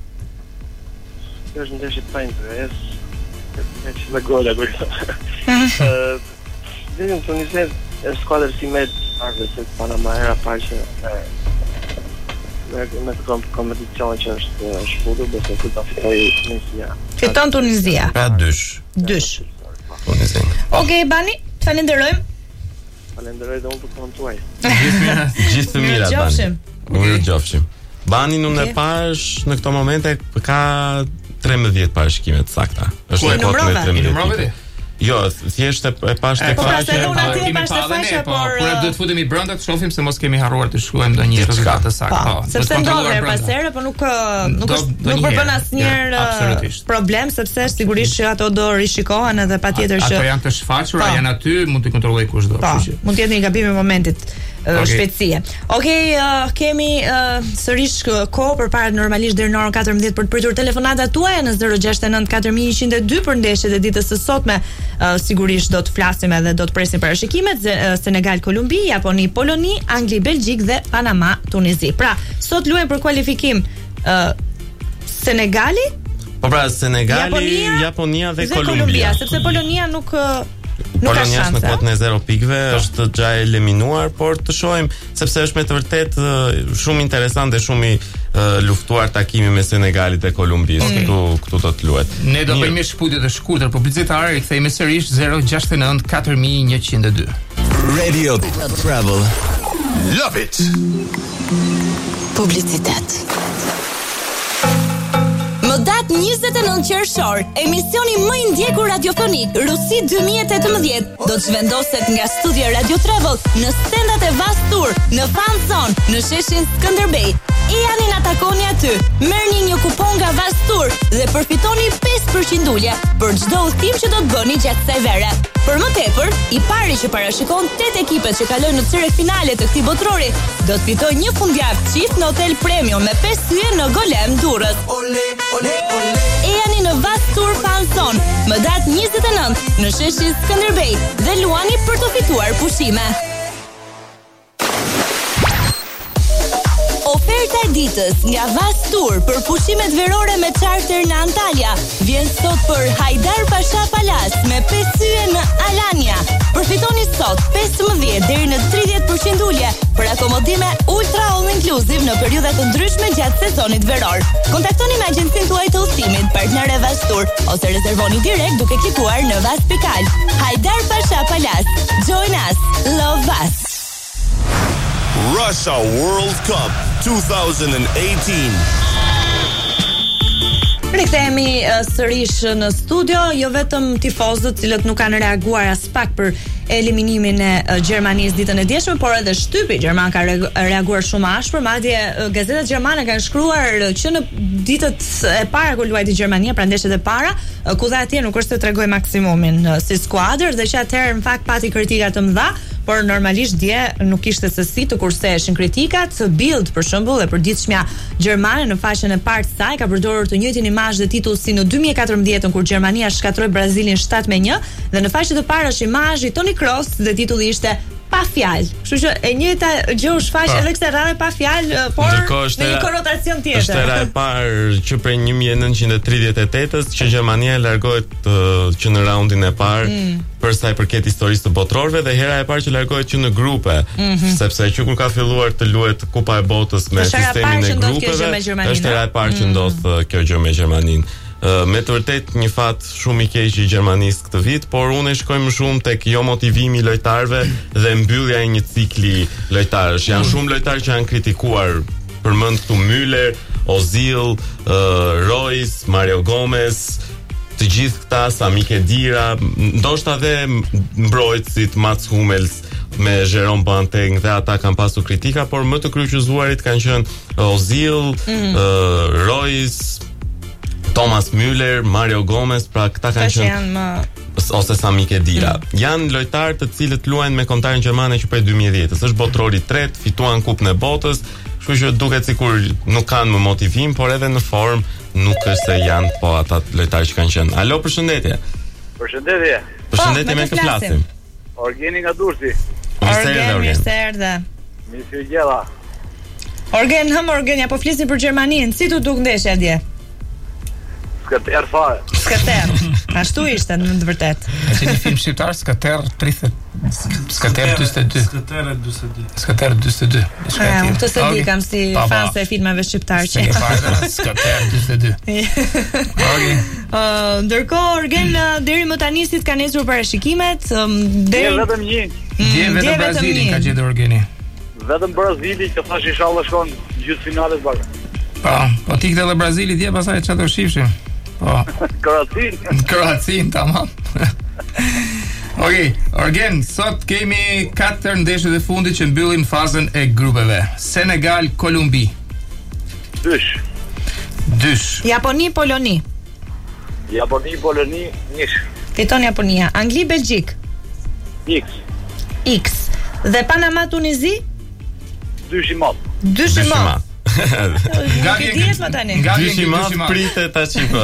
Kjo është ndeshje pa interes. Me që me gola kërë. Dhe në Tunizet e skuadrë si me arve se Panama era parë që me, me të kompeticion që është shkudur, dhe se ku të fitoj Tunizia. Fiton Tunizia. Pra dysh. Dysh. Tunizia. Okej, Bani, falenderojmë. Falenderoj dhe unë për të tuaj. Gjithë të mira, Bani. Mirë gjofshim. Bani në okay. e pash në këto momente ka tridhjetë parashikime të sakta. Është në kod me tridhjetë. Jo, thjesht e pash tek faqja. Po unë aty e pash tek faqja, por por do të futemi brenda të shohim se mos kemi harruar të shkruajmë ndonjë rezultat të saktë. Po, sepse ndodhe her pas here, po nuk nuk është nuk përbën asnjëherë problem, sepse sigurisht që ato do rishikohen edhe patjetër që ato janë të shfaqura, janë aty, mund të kontrolloj kushdo, kështu që mund të jetë një gabim i momentit. uh, shpejtësie. Okej, uh, kemi uh, sërish kohë përpara normalisht deri në orën katërmbëdhjetë për të pritur telefonatat tuaja në zero gjashtë e nëntë katër mijë njëqind e dy për ndeshjet e ditës së sotme. Uh, sigurisht do të flasim edhe do të presim parashikimet uh, Senegal Kolumbi, Japoni Poloni, Angli Belgjik dhe Panama Tunizi. Pra, sot luajmë për kualifikim uh, Senegali, po pra Senegali, Japonia, Japonia dhe, dhe Kolumbia. Kolumbia, sepse Polonia nuk nuk Polonia ka shanse. Në kuotën e zero pikëve është gja eliminuar, por të shohim sepse është me të vërtet uh, shumë interesant dhe shumë i uh, luftuar takimi me Senegalit dhe Kolumbis. Mm. Këtu këtu do të luhet. Ne do bëjmë shkputje të shkurtër publicitare, i kthejmë sërish zero gjashtë e nëntë katër mijë njëqind e dy. Radio Travel. Love it. Publicitet. Më datë njëzet e nëntë qershor, emisioni më i ndjekur radiofonik Rusi dy mijë e tetëmbëdhjetë do të zhvendoset nga studia Radio Travel në stendat e Vast Tour, në Fan Zone, në sheshin Skënderbej. E janë në takoni aty. Merrni një kupon nga Vast Tour dhe përfitoni pesë përqind ulje për çdo udhtim që do të bëni gjatë kësaj vere. Për më tepër, i pari që parashikon tetë ekipet që kalojnë në çerek finale të këtij botrori do të fitojë një fundjavë çift në hotel premium me pesë hyje në Golem Durrës. Ole, ole, ole. E janë në Vast Tour Fan Zone, më datë njëzet e nëntë në sheshin Skënderbej dhe luani për të fituar pushime. Oferta e ditës nga Vast Tour për pushimet verore me charter në Antalya vjen sot për Hajdar Pasha Palace me pesë hyje në Alania. Përfitoni sot pesëmbëdhjetë deri në tridhjetë përqind ulje për akomodime ultra all inclusive në periudha të ndryshme gjatë sezonit veror. Kontaktoni me agjencinë tuaj të udhëtimit, partnere Vast Tour, ose rezervoni direkt duke klikuar në vast pikë al. Hajdar Pasha Palace. Join us. Love us. Russia World Cup twenty eighteen. Rikthehemi uh, sërish në studio, jo vetëm tifozët cilët nuk kanë reaguar as pak për eliminimin e uh, Gjermanisë ditën e dieshme, por edhe shtypi gjerman ka re- reaguar shumë ashpër. Madje uh, gazetat gjermane kanë shkruar uh, që në ditët e para kur luajti Gjermania, pra ndeshjet e para, uh, ku dha atje nuk është të tregoj maksimumin uh, si skuadër dhe që atëherë në fakt pati kritika të mëdha, por normalisht dje nuk ishte se si të kurseheshin kritikat. Bild për shembull e përditshmja gjermane në faqen e parë të saj ka përdorur të njëjtin imazh dhe titull si në dy mijë e katërmbëdhjetë kur Gjermania shkatroi Brazilin shtat me një dhe në faqen e parë është imazhi Toni Kroos dhe titulli ishte pa fjalë. Kështu që e njëjta gjë u shfaq edhe këtë radhë pa fjalë, por në një konotacion tjetër. Është era e parë që prej një mijë e nëntëqind e tridhjetë e tetës që Gjermania largohet uh, që në raundin e parë mm. për sa i përket historisë të botrorëve dhe hera e parë që largohet që në grupe, mm-hmm. sepse që kur ka filluar të luhet Kupa e Botës me sistemin e grupeve, është era e parë që ndodh mm. kjo gjë me Gjermaninë. Uh, me të vërtet një fat shumë i keq i Gjermanisë këtë vit, por unë e shkoj më shumë tek jo motivimi i lojtarëve dhe mbyllja e një cikli lojtarësh. Janë shumë lojtarë që janë kritikuar, përmend këtu Müller, Ozil, uh, Royce, Mario Gomez, të gjithë këta, Sami Khedira, ndoshta edhe mbrojtësit Mats Hummels me Jerome Boateng dhe ata kanë pasur kritika, por më të kryqëzuarit kanë qenë Ozil, mm. uh, Royce, Thomas Müller, Mario Gomez, pra këta kanë qenë më... ose Sami Khedira. Mm. Janë lojtarë të cilët luajnë me kombëtarin gjermane që prej dy mijë e dhjetës. Është botrori i tretë, fituan Kupën e Botës, kështu që duket sikur nuk kanë më motivim, por edhe në formë nuk është se janë po ata lojtarë që kanë qenë. Alo, përshëndetje. Përshëndetje. Përshëndetje, me kë flasim? Orgeni nga Durrësi. Orgen, mirë se erdhe. Mi si gjella. Orgen, hëm Orgen, ja po flisim për Gjermaninë. Si tu duk ndeshja dje? Skater fare. Skater. Ashtu ishte në të vërtet. Është një film shqiptar, Skater tridhjetë. Skater dyzet e dy. Skater dyzet e dy. Skater dyzet e dy. Ja, unë të se di kam si fanse e filmave shqiptar që. Skater dyzet e dy. Okej. Uh, ndërkohë Orgen deri më tani si kanë nesur parashikimet, um, deri vetëm një. Dje vetëm Brazili ka gjetur Orgeni. Vetëm Brazili që thash inshallah shkon gjysmëfinale baka. Po, po ti këtë dhe Brazili dje pasaj që të shifshim. Po. Kroacin. Kroacin, tamam. Okej, Orgen, sot kemi katër ndeshjet e fundit që mbyllin fazën e grupeve. Senegal, Kolumbi. Dysh. Dysh. Japoni, Poloni. Japoni, Poloni, njësh. Fiton Japonia. Angli, Belgjik. X. X. Dhe Panama, Tunizi? Dyshimov. Dyshimov. Gavi dihet më tani. Dyshimov pritet tash po.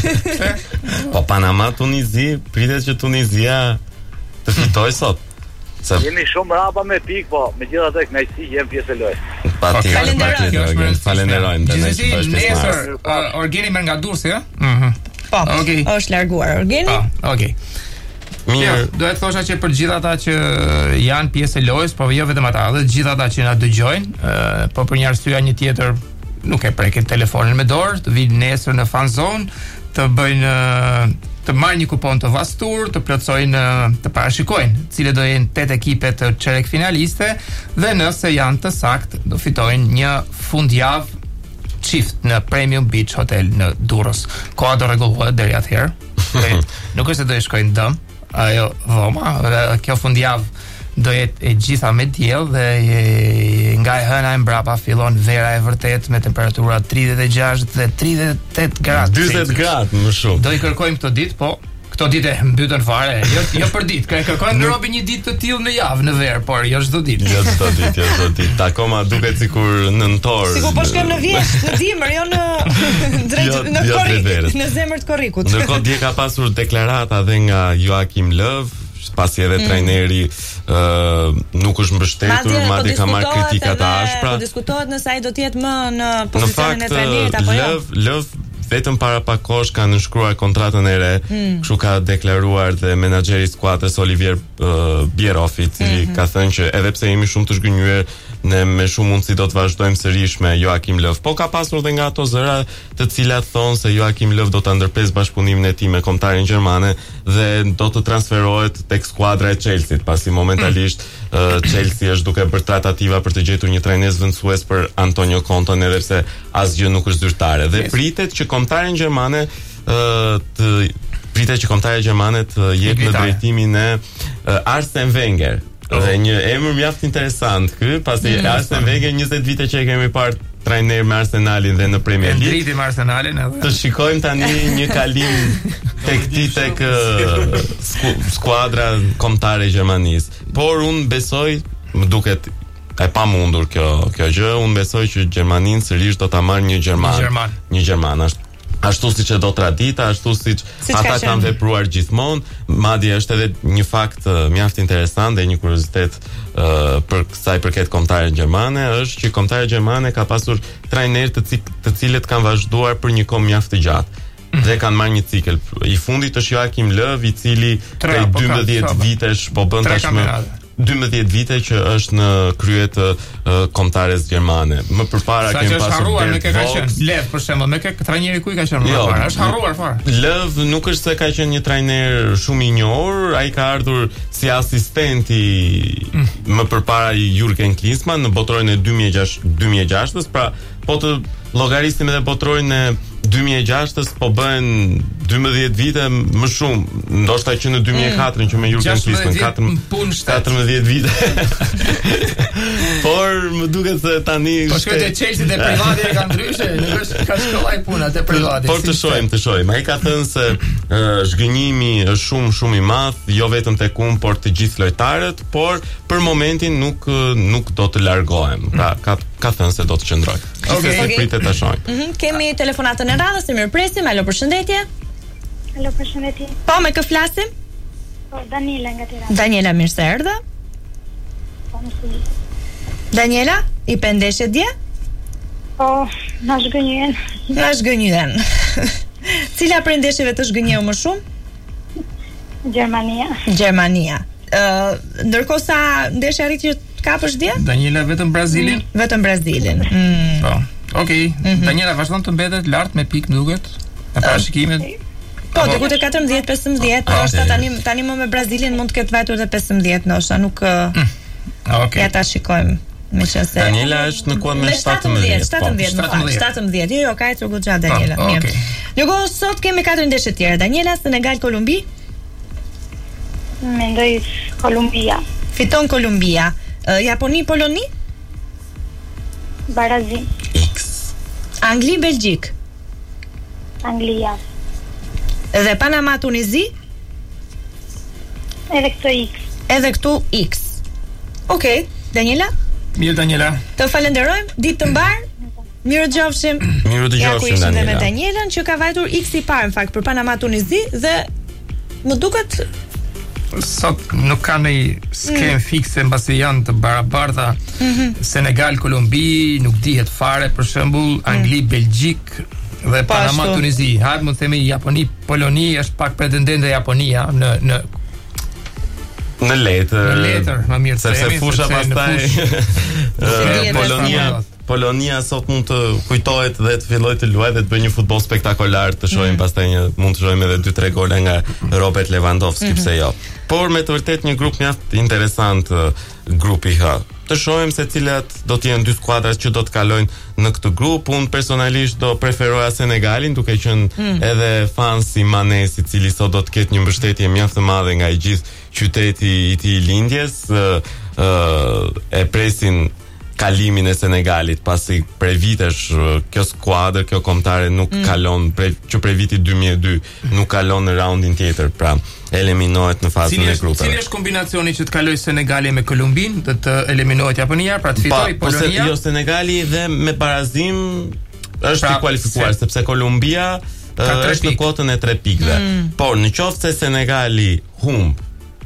Po Panama Tunizi pritet që Tunizia të fitojë sot. Se jemi shumë rapa me pik, po megjithatë kënaqësi jem pjesë e lojës. Patjetër, patjetër. Falenderojmë. Gjithsesi, nesër Orgeni merr nga Durrësi, ëh? Mhm. Po. Okej. Është larguar Orgeni? Po, okej. Mirë, do të thosha që për gjithë ata që janë pjesë e lojës, po jo vetëm ata, edhe gjithë ata që na dëgjojnë, po për një arsye një tjetër nuk e preket telefonin me dorë, të vinë nesër në Fan Zone, të bëjnë të marrë një kupon të vastur, të plotësojnë, të parashikojnë cilë do jenë tetë ekipe të çerek finaliste dhe nëse janë të saktë do fitojnë një fundjavë çift në Premium Beach Hotel në Durrës. Koha do rregullohet deri atëherë. Nuk është se do të shkojnë dëm, ajo dhoma, kjo fundjavë do jetë e gjitha me diell dhe e, nga e hëna e mbrapa fillon vera e vërtet me temperatura tridhjetë e gjashtë dhe tridhjetë e tetë gradë. dyzet gradë më shumë. Do i kërkojmë këto ditë, po këto ditë e mbytën fare, jo jo për ditë, kërkojmë në robi një ditë të tillë në javë në verë, por jo çdo ditë. Jo çdo ditë, jo çdo ditë. Akoma duket sikur nëntor. Sikur po shkojmë në vjesht, në dimër, jo në drejt në korrik, në zemër të korrikut. Ndërkohë dje ka pasur deklarata dhe nga Joachim Löw, pasi edhe mm. trajneri uh, nuk është mbështetur, madje ka marrë kritika të ashpra. Po diskutohet nëse ai do të jetë më në pozicionin e trajnerit apo jo. Löw, Löw vetëm para pak kohësh ka nënshkruar kontratën e re, mm. kështu ka deklaruar dhe menaxheri i skuadrës Olivier uh, Bierhoff, i cili mm-hmm. ka thënë që edhe pse jemi shumë të zgënjur, ne me shumë mundësi do të vazhdojmë sërish me Joachim Löw. Po ka pasur edhe nga ato zëra të cilat thonë se Joachim Löw do ta ndërpres bashkëpunimin e tij me kombëtarin gjermane dhe do të transferohet tek skuadra e Chelsea, pasi momentalisht uh, Chelsea është duke bërë tratativa për të gjetur një trajnes vendësues për Antonio Conte, edhe pse asgjë nuk është zyrtare. Dhe pritet që kombëtarin gjermane uh, të pritet që kombëtari gjermane të jetë në drejtimin e uh, Arsene Wenger. Oh. Dhe një emër mjaft interesant ky, pasi mm, Arsene Wenger njëzet vite që e kemi parë trajner me Arsenalin dhe në Premier League. Ndritim Arsenalin edhe. Të shikojmë tani një kalim tek ti tek sku, skuadra kombëtare e Gjermanisë. Por unë besoj, më duket e pamundur kjo kjo gjë, unë besoj që Gjermaninë sërish do ta marrë një gjerman. Një gjerman. Një gjerman ashtu. Ashtu siç e do tradita, ashtu siç si ata kanë vepruar gjithmonë, madje është edhe një fakt uh, mjaft interesant dhe një kuriozitet uh, për sa i përket kombëtarit gjermane, është që kombëtari gjermane ka pasur trajner të, cik, të cilët kanë vazhduar për një kohë mjaft të gjatë. Mm. Dhe kanë marrë një cikël. I fundit është Joachim Löw, i cili prej dymbëdhjetë vitesh po bën tashmë dymbëdhjetë vite që është në krye të uh, kombëtares gjermane. Më përpara kemi pasur harruar me kë ka qenë Löw për shembull, me kë trajneri ku i ka qenë më parë, është harruar fare. Löw nuk është se ka qenë një trajner shumë i njohur, ai ka ardhur si asistenti mm. më përpara i Jürgen Klinsmann në botrorin e dy mijë e gjashtës, pra po të llogarisim edhe botrorin e dy mijë e gjashtës po bën dymbëdhjetë vite më shumë, ndoshta që në dy mijë e katër që me Jürgen Klinsmann katërmbëdhjetë vite. Por më duket se tani po shkoj te Chelsea te privati e kanë ndryshe, nuk është ka shkollaj puna te privati. Por të shohim, të shohim. Ai ka thënë se uh, zhgënjimi është shumë shumë i madh, jo vetëm tek unë, por të gjithë lojtarët, por për momentin nuk nuk do të largohem. Pra ka ka thënë se do të qëndroj. Okej, okay. Pritet ta shohim. Mhm, kemi telefonatën e radhës, e mirëpresim. Alo, përshëndetje. Alo, përshëndetje. Po, me kë flasim? Po, Daniela nga Tirana. Daniela, mirë se erdhe. Po, mësuli. Daniela, i pendeshe dje? Po, na zhgënjyen. Na zhgënjyen. Cila prej ndeshjeve të zhgënjeu më shumë? Gjermania. Gjermania. Ë, uh, ndërkohë sa ndeshje arriti që kapësh dje? Daniela vetëm Brazilin? Mm, vetëm Brazilin. Mm. Po. Okej. Okay. Mm-hmm. Daniela vazhdon të mbetet lart me pikë, më duket. Në parashikimet. Po, diku te katërmbëdhjetë pesëmbëdhjetë, por është tani tani më me Brazilin mund të ketë vajtur te pesëmbëdhjetë ndoshta, nuk mm. Okej. Ja ta shikojmë. Meqense Daniela është në kuadër me shtatëmbëdhjetë, shtatëmbëdhjetë, shtatëmbëdhjetë. Jo, jo, ka ecur goxha Daniela. Mirë. Lugo, sot kemi katër ndeshje të tjera. Daniela, Senegal, Kolumbi. Mendoj Kolumbia. Fiton Kolumbia. Uh, Japoni, Poloni? Brazil. X. Angli, Belgjik. Anglia. Dhe Panama, Tunizi? Edhe këto X. Edhe këtu X. Okej, okay. Daniela? Mirë Daniela. Të falenderojmë, ditë të mbar. Mirë dëgjofshim. Mirë dëgjofshim Daniela. Daniela. Me Danielën që ka vajtur X i parë në fakt për Panama Tunizi dhe më duket sot nuk ka një skem mm. fikse mbasi janë të barabarta. Mm-hmm. Senegal, Kolumbi nuk dihet fare, për shembull Angli, mm. Belgjik dhe pa, Panama, shtu. Tunizi. Hajde mund të themi Japoni, Poloni është pak pretendente Japonia në në në letër. Në letër, më mirë të themi, sepse fusha pastaj Polonia Polonia sot mund të kujtohet dhe të fillojë të luajë dhe të bëjë një futboll spektakolar, të shohim mm. pastaj një mund të shohim edhe dy tre gola nga Robert Lewandowski, mm-hmm. pse jo. Por me të vërtet një grup mjaft interesant, grupi H. Të shohim se cilat do të jenë dy skuadrat që do të kalojnë në këtë grup. Unë personalisht do preferoja Senegalin, duke qenë mm. edhe fans i Manes, i cili sot do të ketë një mbështetje mjaft të madhe nga i gjithë qyteti i tij lindjes. Ë e presin kalimin e Senegalit, pasi prej vitesh kjo skuadër, kjo kombëtare nuk mm. kalon prej që prej vitit dy mijë e dy nuk kalon në raundin tjetër, pra eliminohet në fazën e grupeve. Cili është kombinacioni që të kalojë Senegali me Kolumbin, dhe të eliminohet Japonia, pra të fitojë Polonia? Po, jo, Senegali dhe me barazim është pra, i kualifikuar, se... sepse Kolumbia është në kotën e tre pikëve. Mm. Por në qoftë se Senegali humb,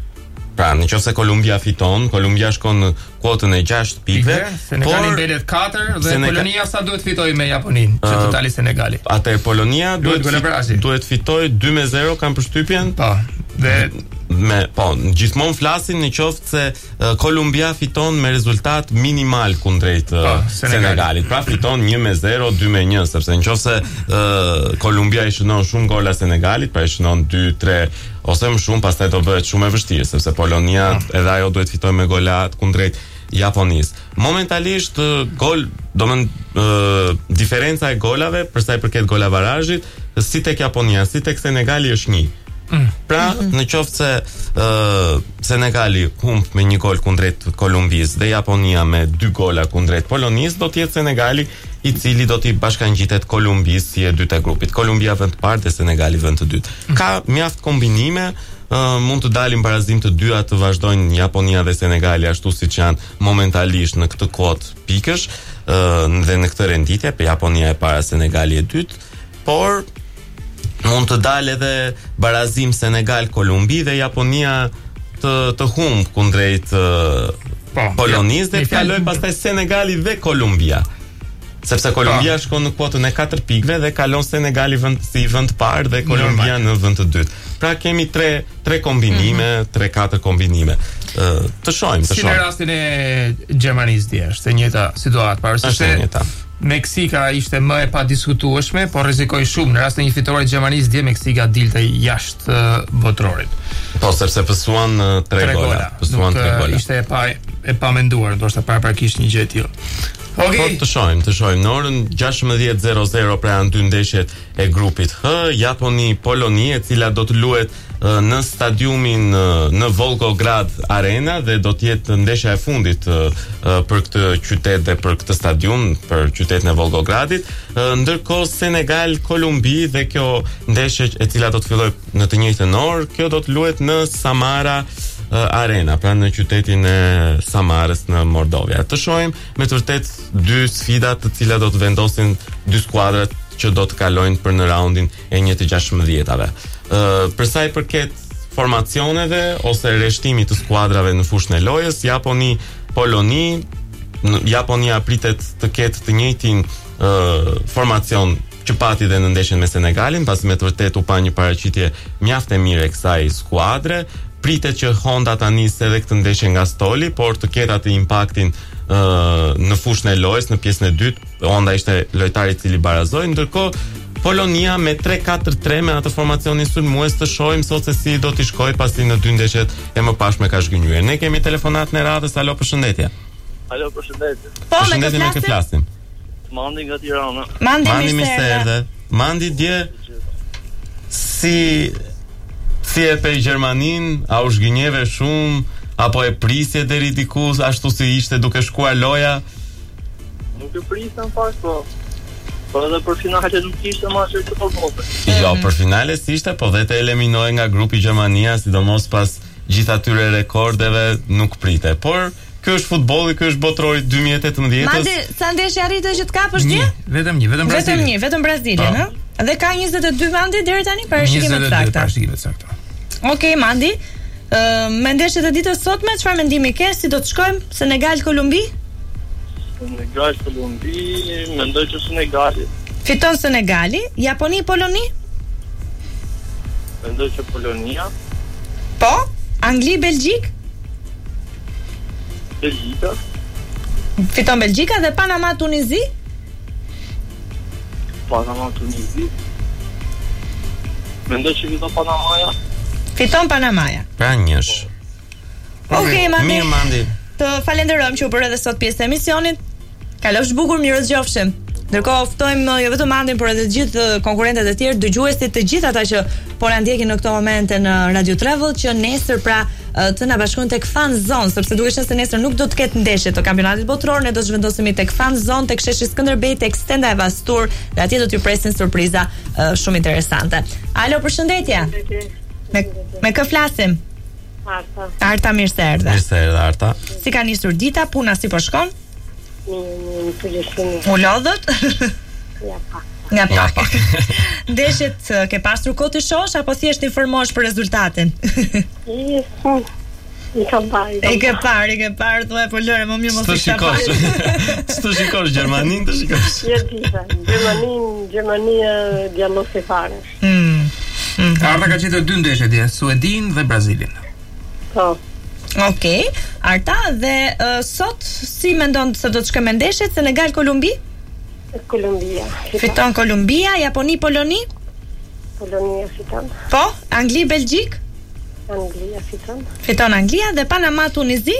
pra në qoftë se Kolumbia fiton, Kolumbia shkon në kuotën e gjashtë pikëve, Senegali mbetet katër dhe Senega... Polonia sa duhet fitojë me Japoninë, që të dalë Senegali. Atë Polonia duhet duhet, duhet fitojë dy me zero, kanë përshtypjen? Po. Dhe me po, gjithmonë flasin në qoftë se uh, Kolumbia fiton me rezultat minimal kundrejt uh, po, Senegalit. Pra fiton një me zero, dy me një, sepse në qoftë se uh, Kolumbia i shënon shumë gola Senegalit, pra i shënon dy tre ose më shumë, pastaj do bëhet shumë e vështirë, sepse Polonia oh. edhe ajo duhet fitojë me gola kundrejt Japonisë. Momentalisht gol, domethënë uh, diferenca e golave për sa i përket gola barazhit, si tek Japonia, si tek Senegali është një. Mm. Pra, mm-hmm. në qoftë se uh, Senegali humb me një gol kundrejt Kolumbisë dhe Japonia me dy gola kundrejt Polonisë, do të jetë Senegali i cili do t'i bashkangjitet Kolumbisë si e dytë e grupit. Kolumbia vend të parë dhe Senegali vend të dytë. Mm. Ka mjaft kombinime, uh, mund të dalin barazim të dyja të vazhdojnë Japonia dhe Senegali ashtu siç janë momentalisht në këtë kod pikësh, uh, dhe në këtë renditje, pe Japonia e para, Senegali e dytë, por mund të dalë edhe barazim Senegal-Kolumbi dhe Japonia të, të humb kundrejt uh, Polonisë dhe të kaloj pastaj Senegali dhe Kolumbia. Sepse Kolumbia pa. shkon në kuotën e katër pikëve dhe kalon Senegali vend, si vend parë dhe Kolumbia në vend të dytë. Pra kemi tre tre kombinime, tre katër kombinime. Uh, të shohim, të shohim. Si në rastin e Gjermanisë dje, është e njëjta situatë, pavarësisht se Meksika ishte më e padiskutueshme, por rrezikoi shumë. Në rast të një fitore të Gjermanisë dje, Meksika dilte jashtë uh, votrorit. Po, sepse pësuan uh, tre gola. Pësuan tre gola. Ishte e pa e pamenduar, ndoshta paraprakisht një gjë e tillë. Okay. Po të shohim, të shohim. Në orën gjashtëmbëdhjetë e zero zero pra janë dy ndeshjet e grupit H, Japoni Poloni, e cila do të luhet uh, në stadiumin uh, në Volgograd Arena dhe do të jetë ndeshja e fundit uh, uh, për këtë qytet dhe për këtë stadium, për qytetin e Volgogradit. Uh, ndërkohë Senegal Kolumbi dhe kjo ndeshje e cila do të fillojë në të njëjtën orë, kjo do të luhet në Samara Arena, pra në qytetin e Samarës në Mordovia. Të shohim me të vërtet dy sfida të cilat do të vendosin dy skuadrat që do të kalojnë për në raundin e një të gjashtëmbëdhjetave. Ë për sa i përket formacioneve ose rreshtimit të skuadrave në fushën e lojës, Japoni Poloni, Japonia pritet të ketë të njëjtin ë formacion që pati dhe në ndeshjen me Senegalin, pasi me të vërtet u pa një paraqitje mjaft e mirë e kësaj skuadre. Pritet që Honda ta nisë edhe këtë ndeshje nga stoli, por të ketë atë impaktin uh, në fushën e lojës, në pjesën e dytë. Honda ishte lojtari i cili barazoi, ndërkohë Polonia me tre katër tre me atë formacionin sulmues. Të shohim sot se si do t'i shkojë pasi në dy ndeshjet e mëparshme ka zhgënjyer. Ne kemi telefonat në radhës. Alo, përshëndetje. Alo, përshëndetje. Po, përshëndetje, me kë flasim? Mandi nga Tirana. Mandi, Mandi mi se erdhe. Mandi dje si Si e pe Gjermanin, a u zhgënjeve shumë, apo e prisje deri diku ashtu si ishte duke shkuar loja? Nuk e prisje në fakt, po Po edhe për finale nuk ishte ma që të përbote. Jo, për finale si ishte, po dhe të eliminoj nga grupi Gjermania, sidomos pas gjithë atyre rekordeve nuk prite. Por Ky është futbolli, ky është botrori dy mijë e tetëmbëdhjetë. Madje sa ndeshje arritë që të kapësh ti? Vetëm një, vetëm Brazili. Vetëm një, vetëm Brazilin, ëh? Dhe ka njëzet e dy Mandi deri tani parashikime të sakta. Parashikime të sakta. Okej, Mandi. Ë, me ndeshjet e ditës sotme, çfarë mendimi ke? Si do të shkojmë? Senegal Kolumbi? Senegal Kolumbi, mendoj që Senegali. Fiton Senegali, Japoni Poloni? Mendoj që Polonia. Po, Angli Belgjik? Belgjika. Fiton Belgjika dhe Panama Tunizi? Panama Tunizi. Mendoj që fiton Panamaja. Fiton Panamaja. Pra njësh. Okej, Mandi. Mirë, Mandi. Të falenderojmë që u bërë edhe sot pjesë e emisionit. Kalofsh bukur, mirë dëgjofshim. Ndërkohë ftojmë jo vetëm Mandin, por edhe të gjithë konkurrentët e tjerë, dëgjuesit, të gjithë ata që po na ndjekin në këtë moment në Radio Travel, që nesër pra të na bashkojnë tek Fan Zone, sepse duke qenë se nesër nuk do të ketë ndeshje të kampionatit botror, ne do të zhvendosemi tek Fan Zone, tek sheshi Skënderbej, tek stenda e Vastur, dhe atje do t'ju presin surpriza uh, shumë interesante. Alo, përshëndetje. Me me kë flasim? Arta. Arta, mirë se erdhe. Mirë se erdhe, Arta. Si ka nisur dita, puna si po shkon? Në përgjithësi. U lodhët? Ja pak. Nga pak. Ndeshjet ke pasur kohë të shohësh apo thjesht informosh për rezultatin? I, i kam parë. I ke parë, i ke parë, thua po lëre, më mirë mos i shikosh. S'të shikosh Gjermanin, të shikosh. Ja dita. Gjermanin, Gjermania djallos e fare. Mm. Mm. Arta ka qenë dy ndeshje dje, Suedin dhe Brazilin. Po. Okej, okay. Arta, dhe uh, sot si mendon se do të shkojmë ndeshjet Senegal Kolumbi? Kolumbia. Fiton Kolumbia, Japoni Poloni? Polonia fiton. Po, Angli Belgjik? Anglia fiton. Fiton Anglia dhe Panama Tunizi?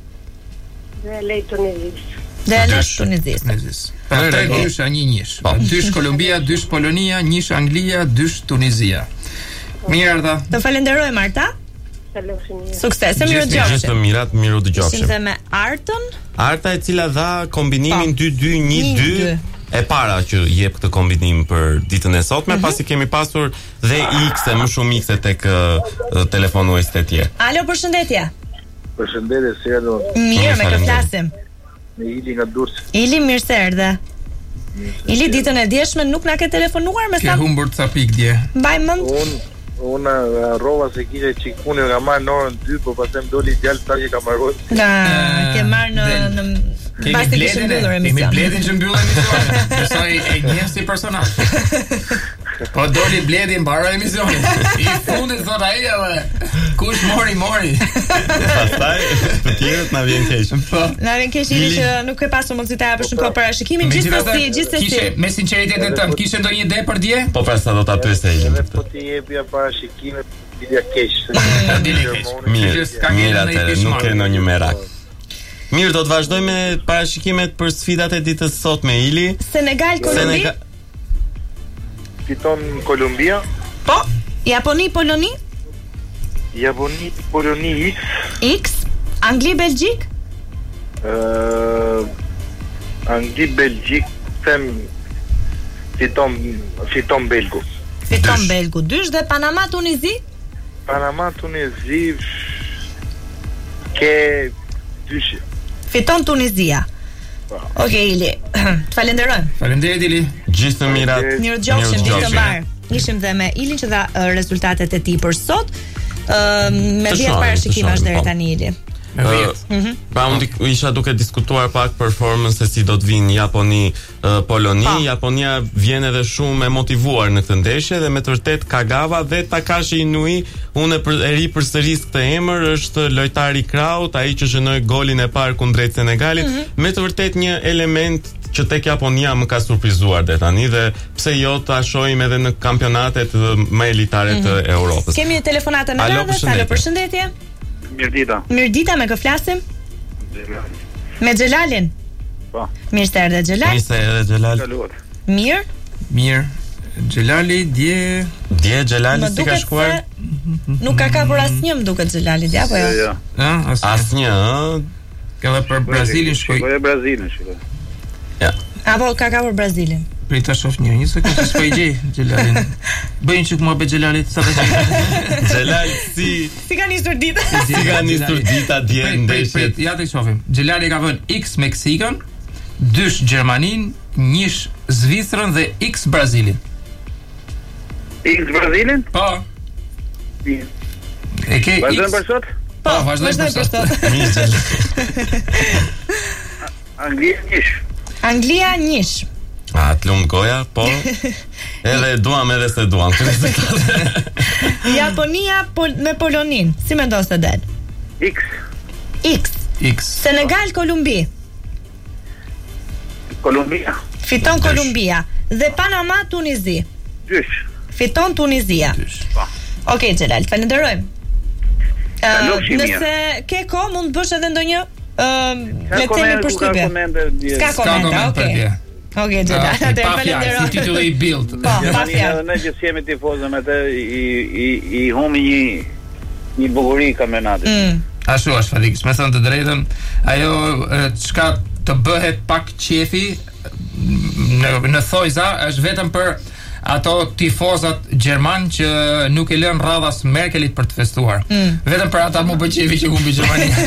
Dhe lej Tunizis. Dhe lej Tunizis. Tunizis. Pa tre dysh a një njësh. Dysh Kolumbia, dysh Polonia, njësh Anglia, dysh Tunizia. Mirë, Arta. Të falenderojmë, Arta. Sukses, e mirë dëgjofshim. Gjithë të mirat, mirë u dëgjofshim. Ishim dhe me Artën. Arta e cila dha kombinimin dy dy një dy e para që jep këtë kombinim për ditën e sotme, mm-hmm. pasi kemi pasur dhe X e më shumë X e tek uh, telefonuesit e tjerë. Alo, përshëndetje. Përshëndetje, si erdhë. Mirë, me kë flasim? Me Ili nga Durrës. Ili, mirë se erdhe. Ili, ditën e djeshme nuk na ke telefonuar me sa? Ke humbur ca pikë dje. Mbaj mend. Unë Una rrova se kishe qik punë nga marrë në orën dy, po pasem doli djallë ta që ka marrë. Nga, ke marrë në... në... Basti kishë mbyllur emision. Kemi Bledin që mbyllur emision. Besoj e njeh si personal. Po doli Bledi mbaro emisionin. I fundit thot ai edhe kush mori mori. Pastaj të tjerët na vjen keq. Po. Na vjen keq ili që nuk e pasur mundësi ta japësh në kohë parashikimin, gjithsesi, gjithsesi. Kishe me sinqeritetin tënd, kishe ndonjë ide për dje? Po pra sa do ta pyesë ai. Po ti jepja parashikimet, idea keq. Mirë, mirë atë, nuk ke ndonjë merak. Mirë, do të vazhdojmë me parashikimet për sfidat e ditës sot me Ili. Senegal Kolumbi. Senega... Fiton Kolumbia. Po, Japoni Poloni. Japoni Poloni X. X. Angli Belgjik. Uh, Angli Belgjik them fiton fiton Belgu. Fiton Belgu dysh dhe Panama Tunizi. Panama Tunizi ke dysh. Fiton Tunizia. Okej, okay, Ili. Të falenderojmë. Faleminderit Ili. Gjithë të mirat. Mirë dëgjofshim, ditë të mbar. Ishim dhe me Ilin që dha uh, rezultatet e tij për sot. Uh, me dhjetë parashikimash deri tani Ili. Me dhjetë. Uh, mm-hmm. Pra unë isha duke diskutuar pak performance se si do të vinë Japoni uh, Poloni. Pa. Japonia vjen edhe shumë e motivuar në këtë ndeshje dhe me të vërtet Kagawa dhe Takashi Inui, unë për, e ri përsëris këtë emër, është lojtari kraut, ai që shënoi golin e parë kundrejt Senegalit, mm-hmm. me të vërtet një element që tek Japonia më ka surprizuar deri tani dhe pse jo ta shohim edhe në kampionatet më elitare të mm-hmm. Europës. Kemi një telefonatë në radhë, alo, përshëndetje. Mirdita. Mirdita, me kë flasim? Xhelal. Me Xhelalin? Po. Mirë se erdhe Xhelal. Mirë se erdhe Xhelal. Mirë? Mirë. Xhelali dje dje Xhelali si ka shkuar? Nuk ka kapur asnjë, më duket Xhelali dje apo jo? Jo. Ëh, asnjë, ëh. Ka për Brazilin shkoi. Po e Brazilin shkoi. Ja. Apo ka ka për Brazilin? Prit ta shoh një, një sekondë s'po i gjej Xhelalin. Bëjnë çik mua be Xhelalit sa të gjej. Xhelal si si ka nisur dita. Si ka nisur dita dje ndeshjet. Ja të shohim. Xhelali ka vënë X Meksikën, dysh Gjermanin, njësh Zvicrën dhe X Brazilin. X Brazilin? Po. E ke X. Vazhdojmë për sot? Po, vazhdojmë për sot. Anglia njësh. Anglia njësh. A, të lumë goja, po. Edhe duam edhe se duam. Japonia pol me Polonin. Si mendon se del? X. X. X. Senegal Kolumbi. Kolumbia. Fiton Kolumbia. Dhe Panama Tunizi. Dysh. Fiton Tunizia. Dysh. Okej, Xhelal, falenderojmë. Uh, nëse ke ko, mund të bësh edhe ndonjë uh, le të themi përshtypje. Ska komente, okej. Okej, Xhelal, atë falenderoj. Titulli i Bild. Po, pa fjalë. Ne që jemi tifozë me të i i i humi një një bukuri kampionatit. Mm. Ashtu është Felix, me thënë të drejtën, ajo çka të bëhet pak qefi në, në thojza është vetëm për ato tifozat gjerman që nuk e lën radhas Merkelit për të festuar. Mm. Vetëm për ata më bë qefi që humbi Gjermania.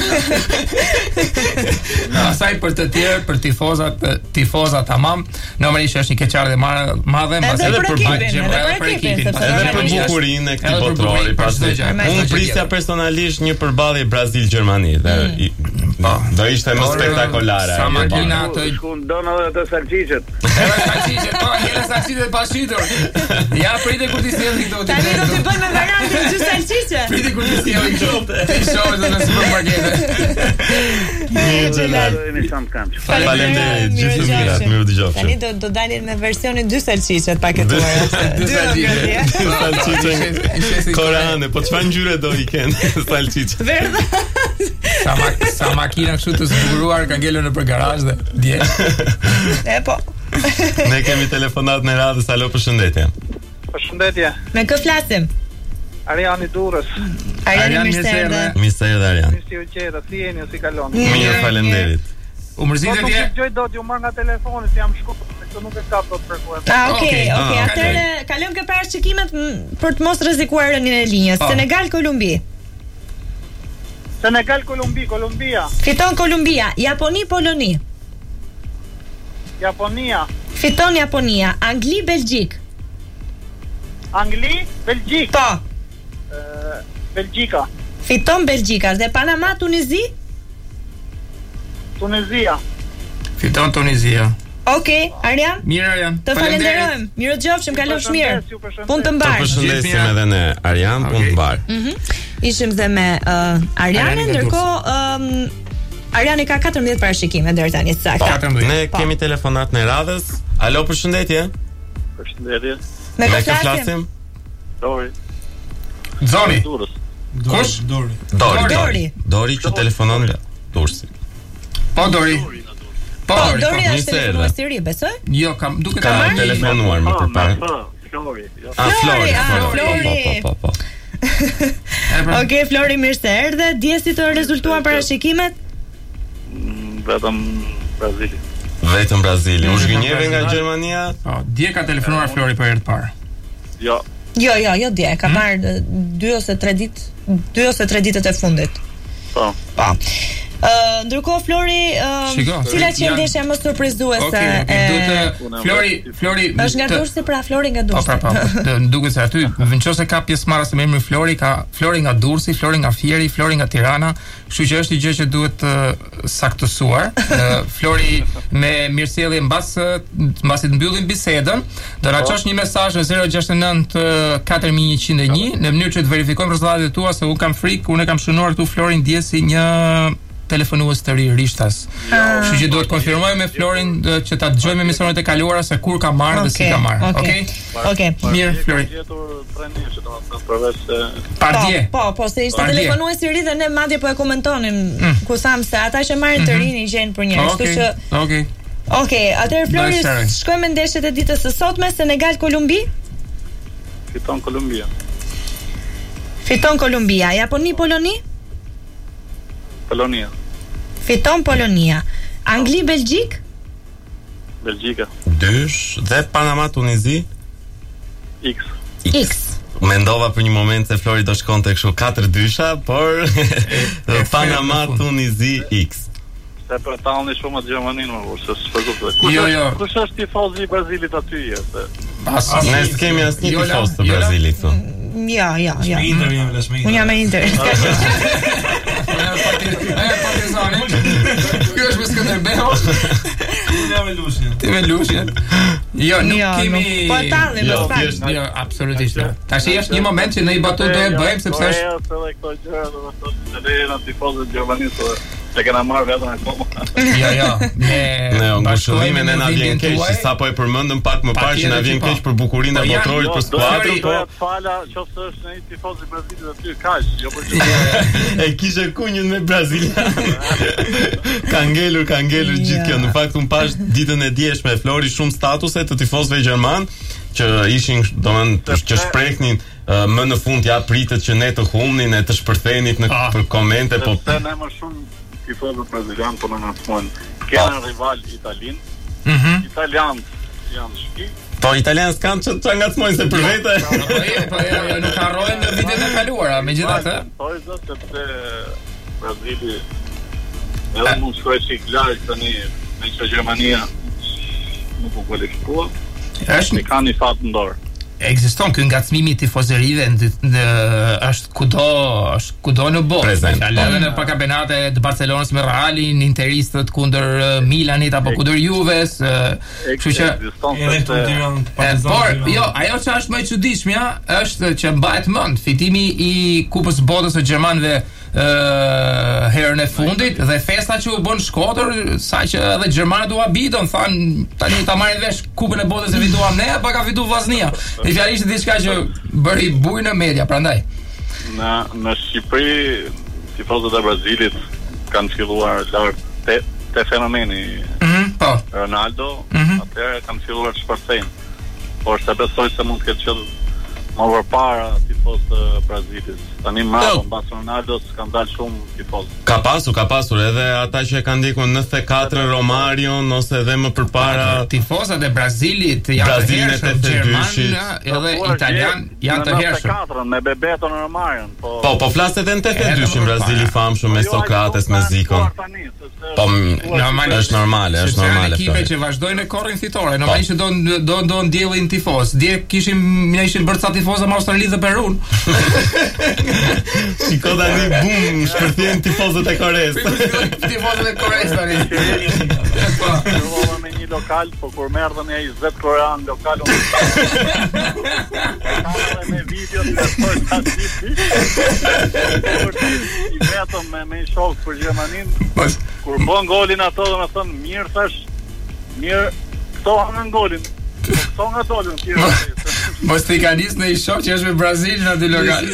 Asaj për të tjerë, për tifozat, tifozat tamam, normalisht është një keqardhje madhe, mbas edhe për ekipin, edhe për ekipin, edhe për bukurinë e këtij botrori, pastaj. Unë prisja personalisht një përballje Brazil-Gjermani dhe do ishte më spektakolare. Sa makina të donë edhe të salcicet. Edhe salcicet, po, edhe salcicet pa shitur. Ja, prite kur ti sjellni këto. Tani do të bëjmë variantin dy salcice. Prite kur ti sjellni këto. Ti shohë në supermarkete. Mirë, Xhelal. Faleminderit, gjithë mirat, mirë dëgjofshi. Tani do do dalin me versionin dy salcicet paketuara. Dy salcice. Dy salcice koreane, po çfarë ngjyre do i kenë salcicet? Verdha. Sa mak sa makina kështu të zbukuruar ka ngelur nëpër garazh dhe dje. E po. Ne kemi telefonat në radhës. Alo, përshëndetje. Përshëndetje. Me kë flasim? Ariani Durrës. Ariani Mirëserdhe. Mirëserdhe Arian. Si u qeta, si jeni, si kaloni? Mirë, faleminderit. U mërzitet je? Gjoj dot ju marr nga telefoni se jam shkuar, këtu nuk e kap dot për kuaj. Ah, okay, okay. Atëherë kalojmë ke parashikimet për të mos rrezikuar rënien e linjës. Senegal Kolumbi. Senegal Kolumbi, Kolumbia. Fiton Kolumbia. Japoni Poloni. Japonia. Fiton Japonia. Angli Belgjik. Angli Belgjik. Po. Ë Belgjika. Fiton Belgjika. Dhe Panama Tunizi? Tunizia. Fiton Tunizia. Okej, okay, Arian? Mirë Arian. Të falenderojmë. Mirë dëgjofshim, kalofsh mirë. Punë të mbar. Të përshëndesim edhe ne Arian, punë të mbar. Mhm. Ishim dhe me uh, Arianin, ndërkohë um, Ariani ka katërmbëdhjetë parashikime deri tani saktë. Ne kemi telefonat në radhës. Alo, përshëndetje. Përshëndetje. Me kë flasim? Dori. Zori. Kush? Dori. Dori. Dori. Dori që telefonon nga Durrësi. Po Dori. Po Dori është telefonuar si ri, besoj? Jo, kam duke ka telefonuar më përpara. Flori. Ah, Flori. Flori. Po, po, po. Okej, Flori, mirë se erdhe. Dje si të rezultuan parashikimet? Vetëm Brazili. Vetëm Brazili. U zgënjeve nga Gjermania? Po, dje ka telefonuar Flori për herë të parë. Jo. Jo, jo, jo dje, ka marrë dy ose tre ditë, dy ose tre ditët e fundit. Po. Po. Uh, ndërkohë Flori, uh, cila që ndeshja më surprizuese? Okej, duhet Flori, Flori është nga Durrësi, pra Flori nga Durrësi. Po, po, po. Duket se aty, nëse ka pjesëmarrës me emrin Flori, ka Flori nga Durrësi, Flori nga Fieri, Flori nga Tirana, kështu që është një gjë që duhet uh, saktësuar. Uh, Flori me mirësjellje mbas mbasi të mbyllim bisedën, do na çosh një mesazh në zero gjasht nëntë katër mijë njëqind e një në mënyrë që të verifikojmë rezultatet tua, se unë kam frikë, unë e kam shënuar këtu Florin dje si një telefonues të ri rishtas. Kështu që duhet konfirmojmë me Florin që ta dëgjojmë emisionet e kaluara se kur ka marrë dhe si ka marrë. Okej? Okej. Mirë, Flori. Pardje. Po, po, se ishte telefonues i ri dhe ne madje po e komentonim ku tham se ata që marrin të rinë i gjen për njerëz, kështu që Okej. Okej, atëherë Flori, shkojmë në ndeshjet e ditës së sotme. Senegal Kolumbi? Fiton Kolumbia. Fiton Kolumbia. Japoni Poloni? Polonia. Fiton Polonia. Angli Belgjik? Belgjika. Dysh dhe Panama Tunizi? X. X. Mendova për një moment se Flori do shkonte kështu katër dysha, por Panama Tunizi X. Se për ta unë shumë atë Gjermanin, më se s'përguptoj. Jo, jo. Kush është tifozi i Brazilit aty jetë? Ne s'kemi asnjë tifoz të Brazilit këtu. Ja, ja, ja. Me Inter jam vesh me Inter. Unë jam me Inter. Kjo është me Skënderbeu. Unë jam me Lushnjë. Ti me Lushnjë. Jo, nuk Jo, kemi. nuk- po tallim, Jo, po thjesht- Jo, absolutisht. jo. Tash është një moment që ne i batut do e bëjmë sepse është Korea, edhe këto gjëra, domethënë, se ne jemi tifozët e Gjermanisë, se kena marrë vetëm akoma. jo, jo. Ne Ne ngushëllimin bashkohemi e na në vjen vendin keq, tuaj. sapo e përmendëm pak më parë që na Patjetër vjen që po. keq për bukurinë Po e janë- botrorit për skuadrën, po Doja të fala, qoftë është në një tifoz i Brazilit aty kaq, jo për çfarë. e kishe kunjën me brazilian. Ka ngelur, ka ngelur gjithë Ja. kjo. Në fakt un pash ditën e djeshme Flori shumë statuse të tifozëve gjerman që ishin, domethënë, që shprehnin uh, më në fund ja pritet që ne të humnin e të shpërthenit në Ah. për komente, po Se ne më shumë tifozët brazilian po na ngacmojnë. Kena rival italin. Mhm. Italianët janë shpi. po italianët kanë që të ngacmojnë se për vete. Po jo, po jo, jo, nuk harrojnë në vitet e kaluara, megjithatë. Thoj zot sepse Brazili edhe mund shkoj çik larg tani me që Gjermania nuk u kualifikuar. Është Ne kanë një fat në dorë. ekziston ky ngacmimi i tifozërive në, në është kudo, është kudo në botë. Prezent. Ka edhe në kampionate të Barcelonës me Realin, Interistët kundër eh, Milanit apo kundër Juves, eh, kështu që Ekziston Edhe këtu sepse Tiranë, E, Partizani. por, Tiranë. jo, ajo që është më e çuditshmja është që mbahet mend fitimi i Kupës së Botës së Gjermanëve ë herën e fundit dhe festa që u bën Shkodër, saqë edhe gjermanët u habitën, thanë tani ta marrin vesh Kupën e Botës e fituam ne, apo ka fituar Vllaznia. Në fjalë ishte diçka që bëri bujë në media, prandaj. në në Shqipëri tifozët e Brazilit kanë filluar lart te te fenomeni Mhm, po. Ronaldo, Mhm. atëherë kanë filluar të shpërthejnë. Por se besoj se mund të ketë qenë më përpara tifozë të Brazilit. Tani më Jo. mbas Ronaldos kanë dalë shumë tifozë. Ka pasur, ka pasur edhe ata që e kanë ndjekur në nëntëdhjetë e katër Romarion ose edhe më përpara Tifozat e Brazilit janë të Brazilin e hershëm, tetëdhjetë-dyshit. Gjerman edhe italian janë të hershëm. katër me Bebeton në Romarion, po. Po, po flaset edhe në Edhe tetëdhjetë-dyshin më Brazili përpara. famshëm me Jo, Sokrates, ai me nuk Zikon. kanë tani, sepse- Po, m- Normalisht. është normale, është Sepse janë normale. ekipe Flori. që vazhdojnë në korrin fitore. Normalisht që do do do ndjellin tifoz. Dje kishim ne ishin bërë ca tifozë me Australi dhe Perun. Shiko tani bum, shpërthjen tifozët e Koresë. Tifozët e Koreas tani. Po. Fillova me një lokal, po kur më erdhën ai zet korean lokal. unë- Ka me video të sport aty. I vetëm me me një shok për Gjermanin. Kur bën golin ato, domethënë mirë thash, mirë këto hanë golin. Po këto nga dolën tjerë. Mos të ka nis në një shok që është me Brazil në aty lokal.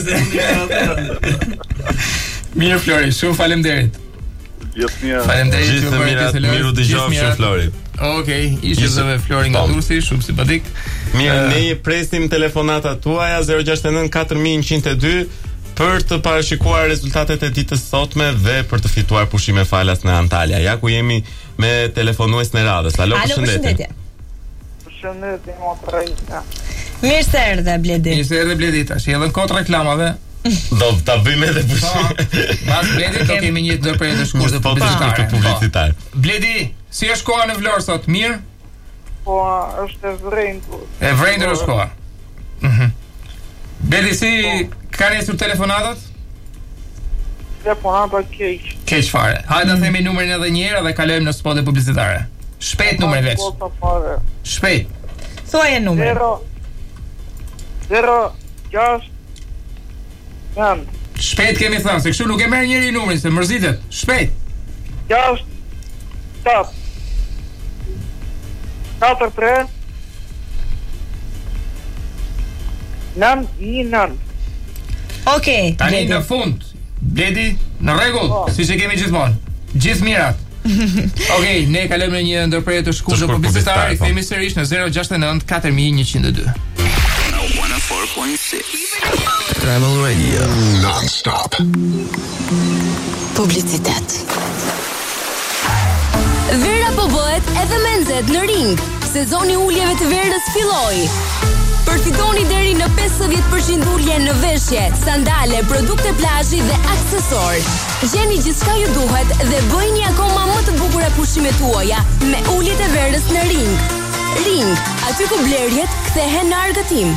Mirë Flori, shumë faleminderit. Gjithë mirë. Faleminderit Gjithë ju të për mirat, këtë lojë. miru Gjithë dëgjofshin mirat. Flori. Okej, ishte Ishte- edhe Flori nga Po. Durrësi, shumë simpatik. Mirë, Eh, ne i presim telefonatat tuaja zero gjashtë e nëntë katër mijë njëqind e dy për të parashikuar rezultatet e ditës sotme dhe për të fituar pushime falas në Antalya. Ja ku jemi me telefonues në radhës. Alo, Alo, përshëndetje. përshëndetje. Përshëndetje, motrejta. Mirë se erdhe Bledi. Ishte edhe Bledi tash, edhe në kot reklamave. Do ta bëjmë edhe Po, pushime. pas Bledi do kemi një ndërprerje të shkurtër Një spot publicitare. shkurtër publicitar. Po. Bledi, si është koha në Vlorë sot? Mirë? Po, është e vrendur. E vrendur është koha. Mhm. Bledi, si ka nesur telefonatat? Telefonata keq. Keq fare. Hajde ta themi numrin edhe një herë dhe kalojmë në spotin publicitare. Shpejt numrin veç. Po, fare. Shpejt. Thuaje numrin. Zero, zero, gjasht, janë, Shpejt kemi thënë, se kështu nuk e merr njëri numrin, se mërzitet. Shpejt. gjasht, tat, katër, tre, nën, një nën. Okej, Tani Bledi. në fund. Bledi, në rregull, Po. siç e kemi gjithmonë. Gjithë mirat. Okej, ne kalojmë në një ndërprerje të shkurtër shkurtër publicitare, publicitare, i themi sërish në zero gjashtë e nëntë katër mijë njëqind e dy. Travel Radio. Non-stop. Publicitet. Vera po bëhet edhe me nxehtë ullet në ring. Sezoni uljeve të verës filloi. Përfitoni deri në pesëdhjetë përqind ulje në veshje, sandale, produkte plazhi dhe aksesor. Gjeni gjithçka ju duhet dhe bëjni akoma më të bukura pushimet tuaja me uljet e verës në ring. Ring, aty ku blerjet kthehen në argëtim.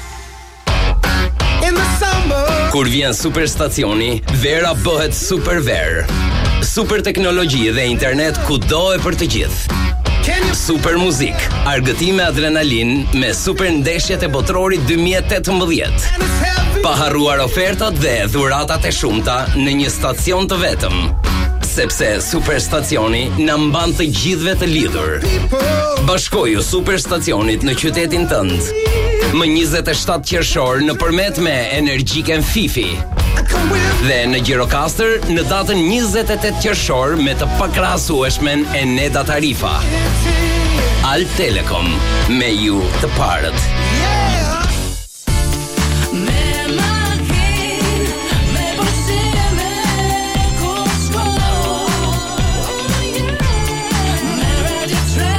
Kur vjen superstacioni, vera bëhet super ver. Super teknologji dhe internet kudo e për të gjithë. Super muzik, argëtime adrenalin me super ndeshjet e botrorit dy mijë e tetëmbëdhjetë. Pa harruar ofertat dhe dhuratat e shumta në një stacion të vetëm. Sepse superstacioni na mban të gjithëve të lidhur. Bashkoju superstacionit në qytetin tënd. Më njëzet e shtatë qershor nëpërmjet me Energjiken Fifi. Dhe në Gjirokastër në datën njëzet e tetë qershor me të pakrahasueshmen Eneda Tarifa. Al Telekom, me ju të parët.